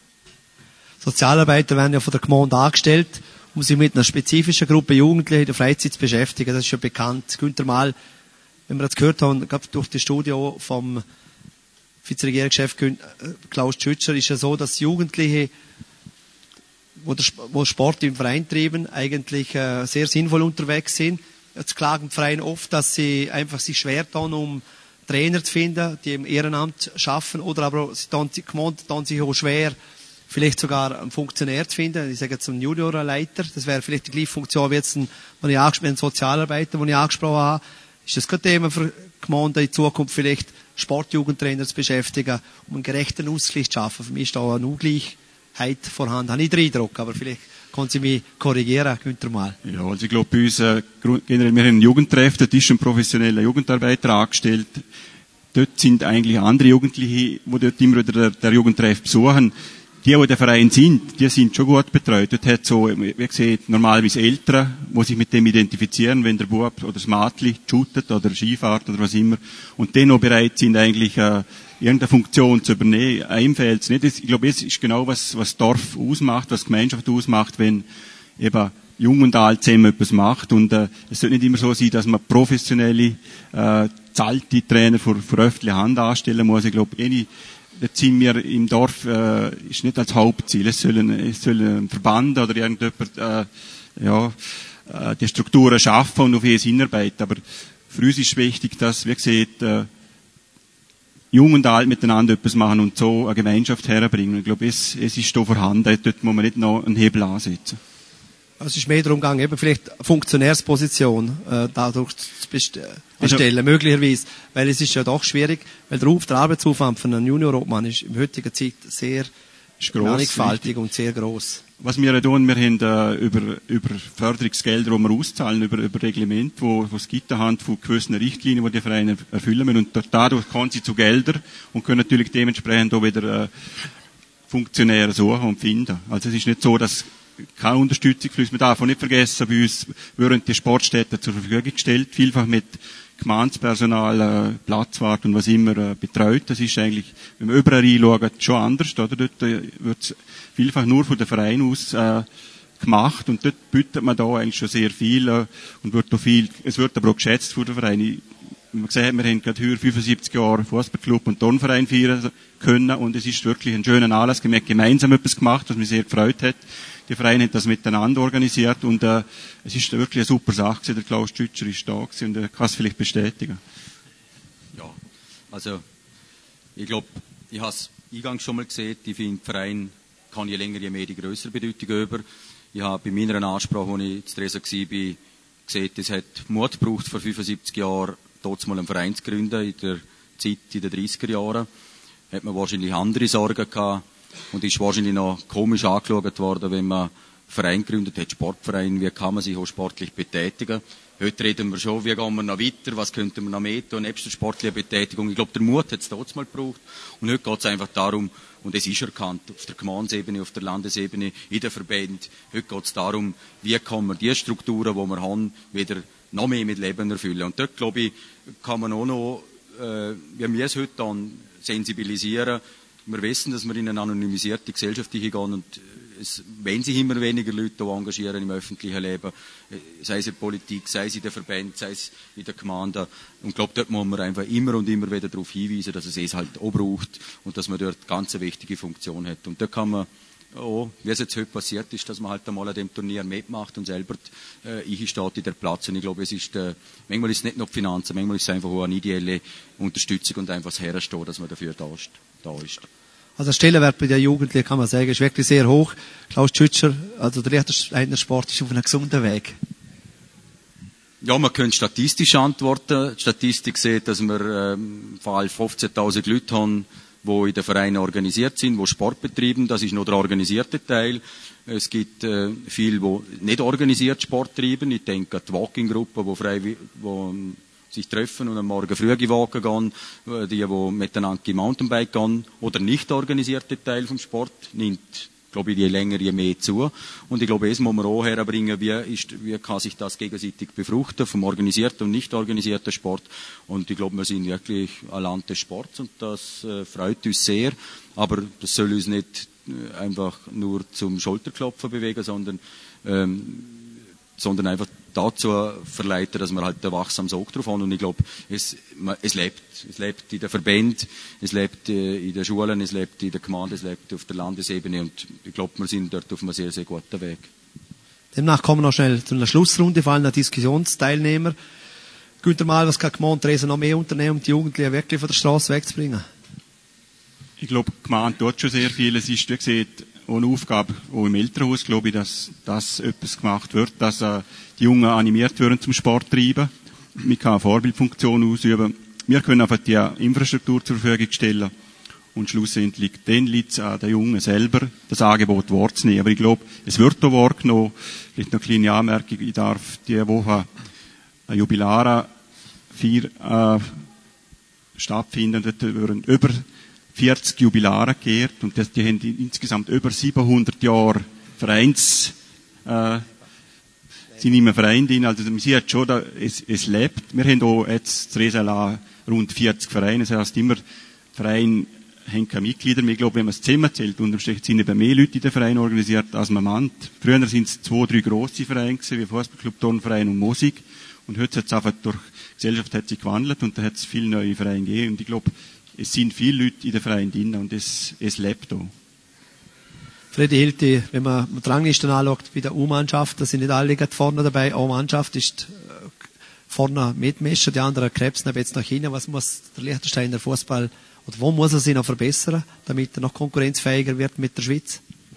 Sozialarbeiter werden ja von der Gemeinde angestellt, um sich mit einer spezifischen Gruppe Jugendliche in der Freizeit zu beschäftigen. Das ist ja bekannt. Günther Mal, wenn wir jetzt gehört haben, gerade durch das Studio vom Vizeregierungschef Klaus Tschütscher, ist ja so, dass Jugendliche, wo, der, wo Sport im Verein treiben, eigentlich äh, sehr sinnvoll unterwegs sind. Jetzt klagen die Vereine oft, dass sie einfach sich schwer tun, um Trainer zu finden, die im Ehrenamt schaffen, oder aber sie tun, die Gemeinde tun sich auch schwer, vielleicht sogar einen Funktionär zu finden. Ich sage jetzt einen Juniorleiter. Das wäre vielleicht die gleiche Funktion wie jetzt ein, wenn ich angesprochen, einen Sozialarbeiter, den ich angesprochen habe. Ist das kein Thema für Gemeinden in Zukunft, vielleicht Sportjugendtrainer zu beschäftigen, um einen gerechten Ausgleich zu schaffen? Für mich ist da eine Ungleichheit vorhanden. Habe ich den Eindruck, aber vielleicht können Sie mich korrigieren, Günther Mal.
Ja, also ich glaube, bei uns, äh, generell, wir haben einen Jugendtreff, dort ist ein professioneller Jugendarbeiter angestellt. Dort sind eigentlich andere Jugendliche, die dort immer wieder der, der Jugendtreff besuchen. Die, die der Verein sind, die sind schon gut betreut. Dort hat so, wie gesagt, normalerweise Eltern, die sich mit dem identifizieren, wenn der Bub oder das Mädchen shootet oder Skifahrt oder was immer, und die noch bereit sind, eigentlich äh, irgendeine Funktion zu übernehmen. Einem fehlt es nicht. Ich glaube, es ist genau, was, was Dorf ausmacht, was Gemeinschaft ausmacht, wenn eben Jung und Alt zusammen etwas macht. Und äh, es sollte nicht immer so sein, dass man professionelle, äh, zahlte Trainer vor, vor öffentlicher Hand anstellen muss. Ich glaube, eh das sind wir im Dorf, äh, ist nicht als Hauptziel. Es soll ein, es soll ein Verband oder irgendjemand, äh, ja, äh, die Strukturen schaffen und auf es hinarbeiten. Aber für uns ist wichtig, dass, wie gesagt, äh, Jung und Alt miteinander etwas machen und so eine Gemeinschaft herbringen. Ich glaube, es, es ist da vorhanden. Dort muss man nicht noch einen Hebel ansetzen.
Es ist mehr darum gegangen, eben vielleicht eine Funktionärsposition äh, dadurch zu best- bestellen, also, möglicherweise. Weil es ist ja doch schwierig, weil der, Auf, der Arbeitsaufwand von einem Junior-Obmann ist in heutiger Zeit sehr mannigfaltig und sehr gross.
Was wir tun, wir haben äh, über, über Förderungsgelder, die wir auszahlen, über, über Reglement, wo, wo es gibt, anhand von gewissen Richtlinien, die die Vereine erfüllen müssen. Und dadurch kommen sie zu Geldern und können natürlich dementsprechend auch wieder äh, Funktionäre suchen und finden. Also es ist nicht so, dass keine Unterstützung fließt. Man darf auch nicht vergessen, bei uns würden die Sportstätten zur Verfügung gestellt, vielfach mit Gemeindepersonal, äh, Platzwart und was immer äh, betreut. Das ist eigentlich, wenn man überall reinschaut, schon anders. Oder? Dort äh, wird vielfach nur von den Vereinen aus äh, gemacht und dort bietet man da eigentlich schon sehr viel äh, und wird da viel, es wird aber auch geschätzt von der Verein. Man sieht, wir haben gerade hier fünfundsiebzig Jahre Fußballclub und Turnverein feiern können und es ist wirklich ein schöner Anlass. Wir haben gemeinsam etwas gemacht, was mich sehr gefreut hat. Die Vereine haben das miteinander organisiert und äh, es ist wirklich eine super Sache gewesen. Der Klaus Tschütscher ist da gewesen und er kann es vielleicht bestätigen.
Ja, also ich glaube, ich habe es eingangs schon mal gesehen, ich finde, der Verein kann je länger, je mehr die größere Bedeutung über. Ich habe bei meiner Ansprache, als ich zu Tresa war, gesehen, es hat Mut gebraucht, vor fünfundsiebzig Jahren dort mal einen Verein zu gründen, in der Zeit, in den dreißiger Jahren. Hat man wahrscheinlich andere Sorgen gehabt und ist wahrscheinlich noch komisch angeschaut worden, wenn man einen Verein gegründet hat, Sportverein, wie kann man sich auch sportlich betätigen. Heute reden wir schon, wie gehen wir noch weiter, was könnten wir noch mehr tun, nebst der sportlichen Betätigung. Ich glaube, der Mut hat es dort mal gebraucht. Und heute geht es einfach darum, und es ist erkannt, auf der Gemeindeebene, auf der Landesebene, in den Verbänden, heute geht es darum, wie kann man die Strukturen, die wir haben, wieder noch mehr mit Leben erfüllen. Und dort, glaube ich, kann man auch noch, äh, wie wir es heute dann sensibilisieren. Wir wissen, dass wir in eine anonymisierte Gesellschaft gehen und es, wenn sich immer weniger Leute engagieren im öffentlichen Leben, sei es in der Politik, sei es in den Verbänden, sei es in der Gemeinde. Und ich glaube, dort muss man einfach immer und immer wieder darauf hinweisen, dass es es halt auch braucht und dass man dort ganz eine wichtige Funktion hat. Und da kann man auch, wie es jetzt heute passiert ist, dass man halt einmal an dem Turnier mitmacht und selber äh, einsteht in der Platz. Und ich glaube, es ist, äh, manchmal ist es nicht nur die Finanzen, manchmal ist es einfach auch eine ideelle Unterstützung und einfach das Herstehen, dass man dafür da ist. Da ist.
Also der Stellenwert bei den Jugendlichen, kann man sagen, ist wirklich sehr hoch. Klaus Tschütscher, also der Liechtensteiner-Sport ist auf einem gesunden Weg.
Ja, man könnte statistisch antworten. Die Statistik sieht, dass wir ähm, vor allem fünfzehntausend Leute haben, die in den Vereinen organisiert sind, die Sport betreiben. Das ist nur der organisierte Teil. Es gibt äh, viele, die nicht organisiert Sport treiben. Ich denke an die Walking-Gruppe, die frei, die sich treffen und am Morgen früh walken gehen, die, die miteinander Mountainbike gehen, oder nicht organisierte Teil vom Sport, nimmt, glaube ich, je länger, je mehr zu. Und ich glaube, es muss man auch herbringen, wie, ist, wie kann sich das gegenseitig befruchten, vom organisierten und nicht organisierten Sport. Und ich glaube, wir sind wirklich ein Land des Sports und das äh, freut uns sehr. Aber das soll uns nicht äh, einfach nur zum Schulterklopfen bewegen, sondern, ähm, sondern einfach dazu verleiten, dass wir halt ein wachsames Auge drauf haben. Und ich glaube, es, es lebt. Es lebt in den Verbänden, es lebt in den Schulen, es lebt in der Gemeinde, es lebt auf der Landesebene. Und ich glaube, wir sind dort auf einem sehr, sehr guten Weg.
Demnach kommen wir noch schnell zu einer Schlussrunde, vor allem der Diskussionsteilnehmer. Günther Mal, was kann die Gemeinde Tresa noch mehr unternehmen, um die Jugendlichen wirklich von der Straße wegzubringen?
Ich glaube, die Gemeinde tut schon sehr viel. Es ist, wie gesagt, auch eine Aufgabe, auch im Elternhaus, glaube ich, dass, dass etwas gemacht wird, dass äh, die Jungen animiert werden zum Sport treiben. Wir können eine Vorbildfunktion ausüben. Wir können einfach die Infrastruktur zur Verfügung stellen. Und schlussendlich, dann liegt es an den Jungen selber, das Angebot wahrzunehmen. Aber ich glaube, es wird auch wahrgenommen. Vielleicht noch eine kleine Anmerkung. Ich darf diese Woche eine Jubilara vier äh, stattfinden. Dort werden über vierzig Jubilare geehrt und das, die haben insgesamt über siebenhundert Jahre Vereins, äh, sind nicht mehr Verein drin, also man sieht schon, da, es, es lebt. Wir haben auch jetzt in Tresa rund vierzig Vereine, das heisst immer, Verein haben keine Mitglieder mehr. Ich glaube, wenn man es zusammenzählt, unterm Strich sind eben mehr Leute in den Verein organisiert, als man meint. Früher sind es zwei, drei grosse Vereine gewesen, wie Fußballclub, Turnverein und Musik. Und heute hat es einfach durch die Gesellschaft hat sich gewandelt und da hat es viele neue Vereine gegeben. Und ich glaube, es sind viele Leute in den Vereinen drin und es, es lebt auch.
Freddy Hilti, wenn man die Rangliste anschaut bei der U-Mannschaft, da sind nicht alle gerade vorne dabei. Eine Mannschaft ist äh, vorne Mitmischer, die anderen krebsen aber jetzt nach hinten. Was muss der Liechtensteiner Fußball, oder wo muss er sich noch verbessern, damit er noch konkurrenzfähiger wird mit der Schweiz?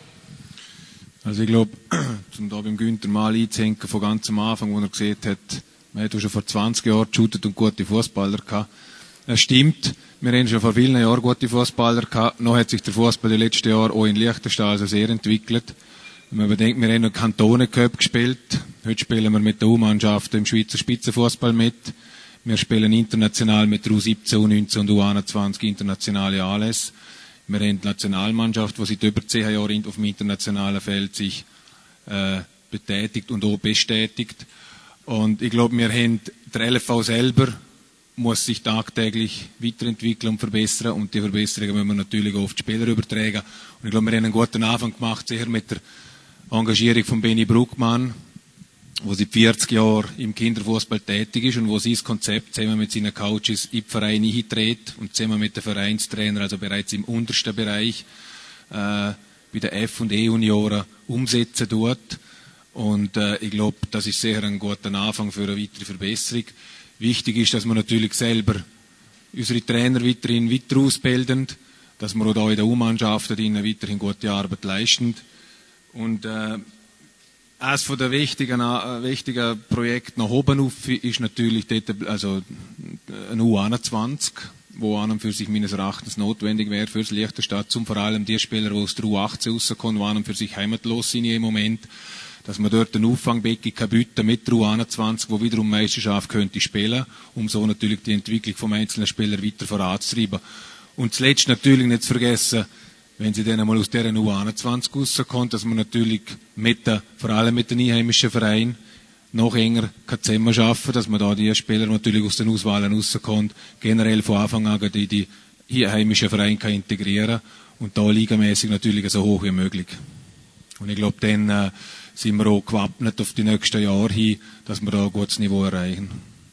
Also ich glaube, um da beim Günther mal einzuhängen, von ganz am Anfang, wo er gesehen hat, man hat schon vor zwanzig Jahren geshootet und gute Fußballer gehabt. Es stimmt, wir haben schon vor vielen Jahren gute Fußballer gehabt. Noch hat sich der Fußball in den letzten Jahren auch in Liechtenstein also sehr entwickelt. Wenn man bedenkt, wir haben noch Kantonen-Cup gespielt. Heute spielen wir mit der U-Mannschaft im Schweizer Spitzenfußball mit. Wir spielen international mit der U siebzehn, U neunzehn und U einundzwanzig internationale Anlässe. Wir haben die Nationalmannschaft, die seit über zehn Jahren auf dem internationalen Feld sich äh, betätigt und auch bestätigt. Und ich glaube, wir haben der L F V selber muss sich tagtäglich weiterentwickeln und verbessern und die Verbesserungen müssen wir natürlich auch auf die Spieler übertragen. Und ich glaube, wir haben einen guten Anfang gemacht, sicher mit der Engagierung von Benny Bruckmann, wo seit vierzig Jahren im Kinderfußball tätig ist und wo sie das Konzept zusammen mit seinen Coaches in den Verein eintritt und zusammen mit den Vereinstrainern, also bereits im untersten Bereich, äh, bei den F- und E-Junioren umsetzen tut. Und äh, ich glaube, das ist sicher ein guter Anfang für eine weitere Verbesserung. Wichtig ist, dass wir natürlich selber unsere Trainer weiterhin weiter ausbilden, dass wir auch da in der U-Mannschaften weiterhin gute Arbeit leisten. Und äh, eines von der wichtigen, äh, wichtigen Projekte nach oben auf ist natürlich dort, also ein U einundzwanzig, wo an und für sich meines Erachtens notwendig wäre für das Liechtenstein, zum vor allem die Spieler, die aus der U achtzehn rauskommen, die an und für sich heimatlos sind im Moment, dass man dort ein Auffangbecken kann bieten mit der U einundzwanzig, wo wiederum Meisterschaft könnte spielen, um so natürlich die Entwicklung vom einzelnen Spieler weiter voranzutreiben. Und zuletzt natürlich nicht zu vergessen, wenn sie dann einmal aus dieser U einundzwanzig rauskommt, dass man natürlich mit der, vor allem mit den einheimischen Vereinen noch enger zusammenarbeiten kann, dass man da die Spieler natürlich aus den Auswahlen rauskommt, generell von Anfang an die, die einheimischen Vereine kann integrieren und da ligamäßig natürlich so hoch wie möglich. Und ich glaube, dann äh, sind wir auch gewappnet auf die nächsten Jahre hin, dass wir da ein gutes Niveau erreichen.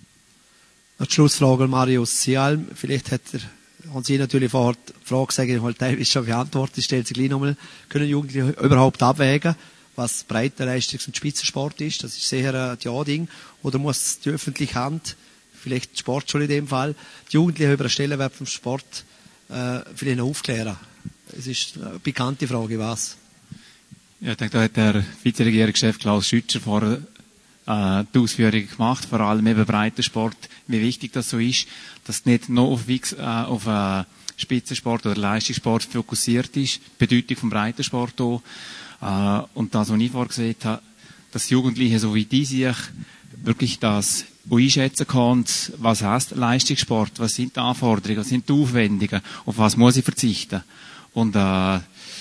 Noch die Schlussfrage, Marius Sialm. Vielleicht hat er, haben Sie natürlich vorher die Frage, sage ich mal, teilweise schon beantwortet, stellt sich gleich nochmal, können Jugendliche überhaupt abwägen, was Breitenleistungs- und Spitzensport ist? Das ist sicher ein Ja-Ding. Oder muss die öffentliche Hand, vielleicht die Sportschule in dem Fall, die Jugendlichen über den Stellenwert vom Sport äh, vielleicht noch aufklären? Es ist eine bekannte Frage, was?
Ja, ich denke, da hat der Vizeregierungschef Klaus Schützer vorher äh, die Ausführungen gemacht, vor allem eben Breitensport, wie wichtig das so ist, dass nicht nur auf, äh, auf äh, Spitzensport oder Leistungssport fokussiert ist, die Bedeutung vom Breitensport auch. Äh, und das, was ich vorgesehen habe, dass Jugendliche, so wie die sich wirklich das einschätzen können, was heisst Leistungssport, was sind die Anforderungen, was sind die Aufwendungen, auf was muss ich verzichten. Und äh,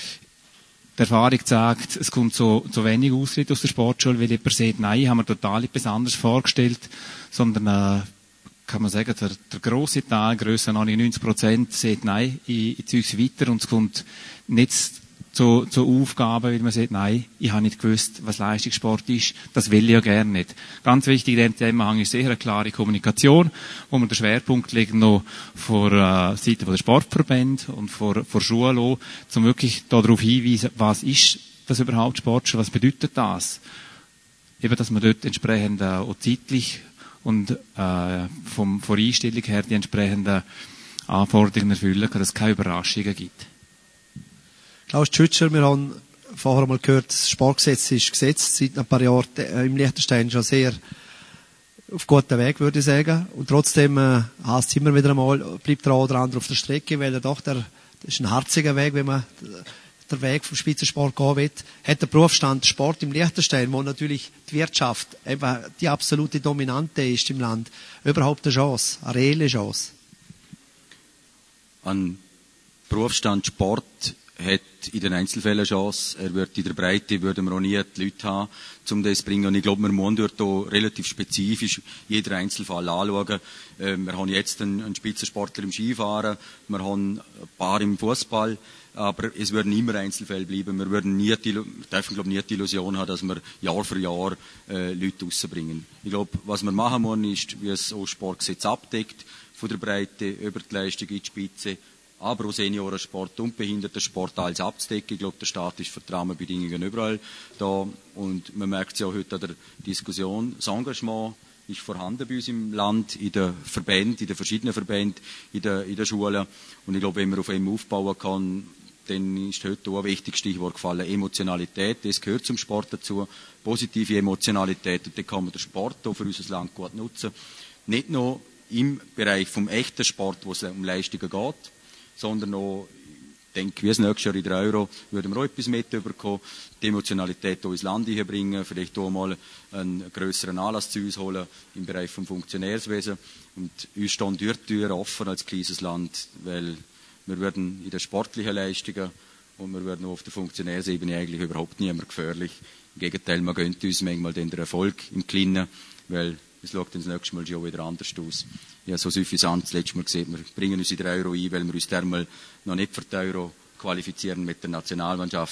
die Erfahrung sagt, es kommt so, so wenig Austritt aus der Sportschule, weil jemand sagt, nein, ich habe mir total etwas anderes vorgestellt, sondern, äh, kann man sagen, der, der grosse Teil, grösser neunundneunzig Prozent, sagt, nein, ich, ich ziehe es weiter und es kommt nicht zu, zu Aufgaben, weil man sagt, nein, ich habe nicht gewusst, was Leistungssport ist, das will ich ja gerne nicht. Ganz wichtig in diesem Zusammenhang ist sicher eine klare Kommunikation, wo man den Schwerpunkt legt noch vor äh, Seite der Sportverbände und vor, vor Schulen auch, um wirklich darauf hinzuweisen, was ist das überhaupt Sport, was bedeutet das? Eben, dass man dort entsprechend äh, auch zeitlich und äh, vom, von der Einstellung her die entsprechenden Anforderungen erfüllen kann, dass es keine Überraschungen gibt.
Klaus Schützer, wir haben vorher mal gehört, das Sportgesetz ist gesetzt, seit ein paar Jahren im Liechtenstein schon sehr auf gutem Weg, würde ich sagen. Und trotzdem äh, heißt es immer wieder einmal, bleibt der eine oder andere auf der Strecke, weil er doch der, das ist ein harziger Weg, wenn man der Weg vom Spitzensport gehen will. Hat der Berufsstand Sport im Liechtenstein, wo natürlich die Wirtschaft eben die absolute Dominante ist im Land, überhaupt eine Chance, eine reelle Chance?
An Berufsstand Sport hat in den Einzelfällen eine Chance. Er wird in der Breite, würden wir auch nie die Leute haben, um das zu bringen. Und ich glaube, wir müssen dort auch relativ spezifisch jeden Einzelfall anschauen. Äh, wir haben jetzt einen, einen Spitzensportler im Skifahren, wir haben ein paar im Fußball, aber es würden immer Einzelfälle bleiben. Wir würden nie die, dürfen, glaube ich, nie die Illusion haben, dass wir Jahr für Jahr äh, Leute rausbringen. Ich glaube, was wir machen müssen, ist, wie es auch das Sportgesetz abdeckt, von der Breite über die Leistung in die Spitze, aber auch Seniorensport und Behindertensport alles abzudecken. Ich glaube, der Staat ist für die Rahmenbedingungen überall da. Und man merkt es ja auch heute an der Diskussion. Das Engagement ist vorhanden bei uns im Land, in den Verbänden, in den verschiedenen Verbänden, in den, in den Schulen. Und ich glaube, wenn man auf einem aufbauen kann, dann ist heute auch ein wichtiges Stichwort gefallen. Emotionalität, das gehört zum Sport dazu. Positive Emotionalität. Und dann kann man den Sport auch für unser Land gut nutzen. Nicht nur im Bereich vom echten Sport, wo es um Leistungen geht, sondern auch, ich denke, wie das nächste Jahr in der Euro, würden wir auch etwas mitbekommen, die Emotionalität auch ins Land bringen, vielleicht auch mal einen grösseren Anlass zu uns holen im Bereich vom Funktionärswesen. Und uns stehen die Türen offen als kleines Land, weil wir würden in den sportlichen Leistungen und wir würden auch auf der Funktionärsebene eigentlich überhaupt niemand gefährlich. Im Gegenteil, man gönnt uns manchmal den Erfolg im Kleinen, weil es schaut dann das nächste Mal schon wieder anders aus. Ja, so suffisant das letzte Mal gesehen, wir bringen uns in den Euro ein, weil wir uns dermal noch nicht für den Euro qualifizieren mit der Nationalmannschaft.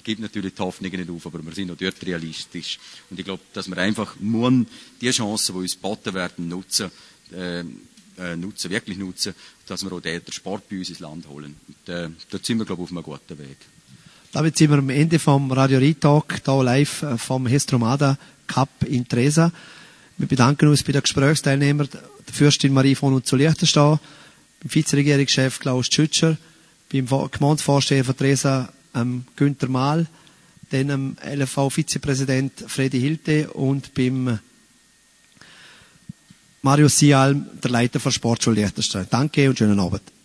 ich gebe natürlich die Hoffnungen nicht auf, aber wir sind auch dort realistisch. Und ich glaube, dass wir einfach müssen die Chancen, die uns geboten werden, nutzen, äh, äh, nutzen, wirklich nutzen, dass wir auch den Sport bei uns ins Land holen. Und äh, dort sind wir, glaube ich, auf einem guten Weg.
Damit sind wir am Ende vom Radio Retalk, hier live vom Hestromada Cup in Tresa. Wir bedanken uns bei den Gesprächsteilnehmern, der Fürstin Marie von und zu Liechtenstein, beim Vizeregierungschef Klaus Tschütscher, beim Gemeindevorsteher von Tresa ähm, Günther Mahl, dann dem L F V-Vizepräsident Fredi Hilte und beim Mario Sialm, der Leiter der Sportschule Liechtenstein. Danke und schönen Abend.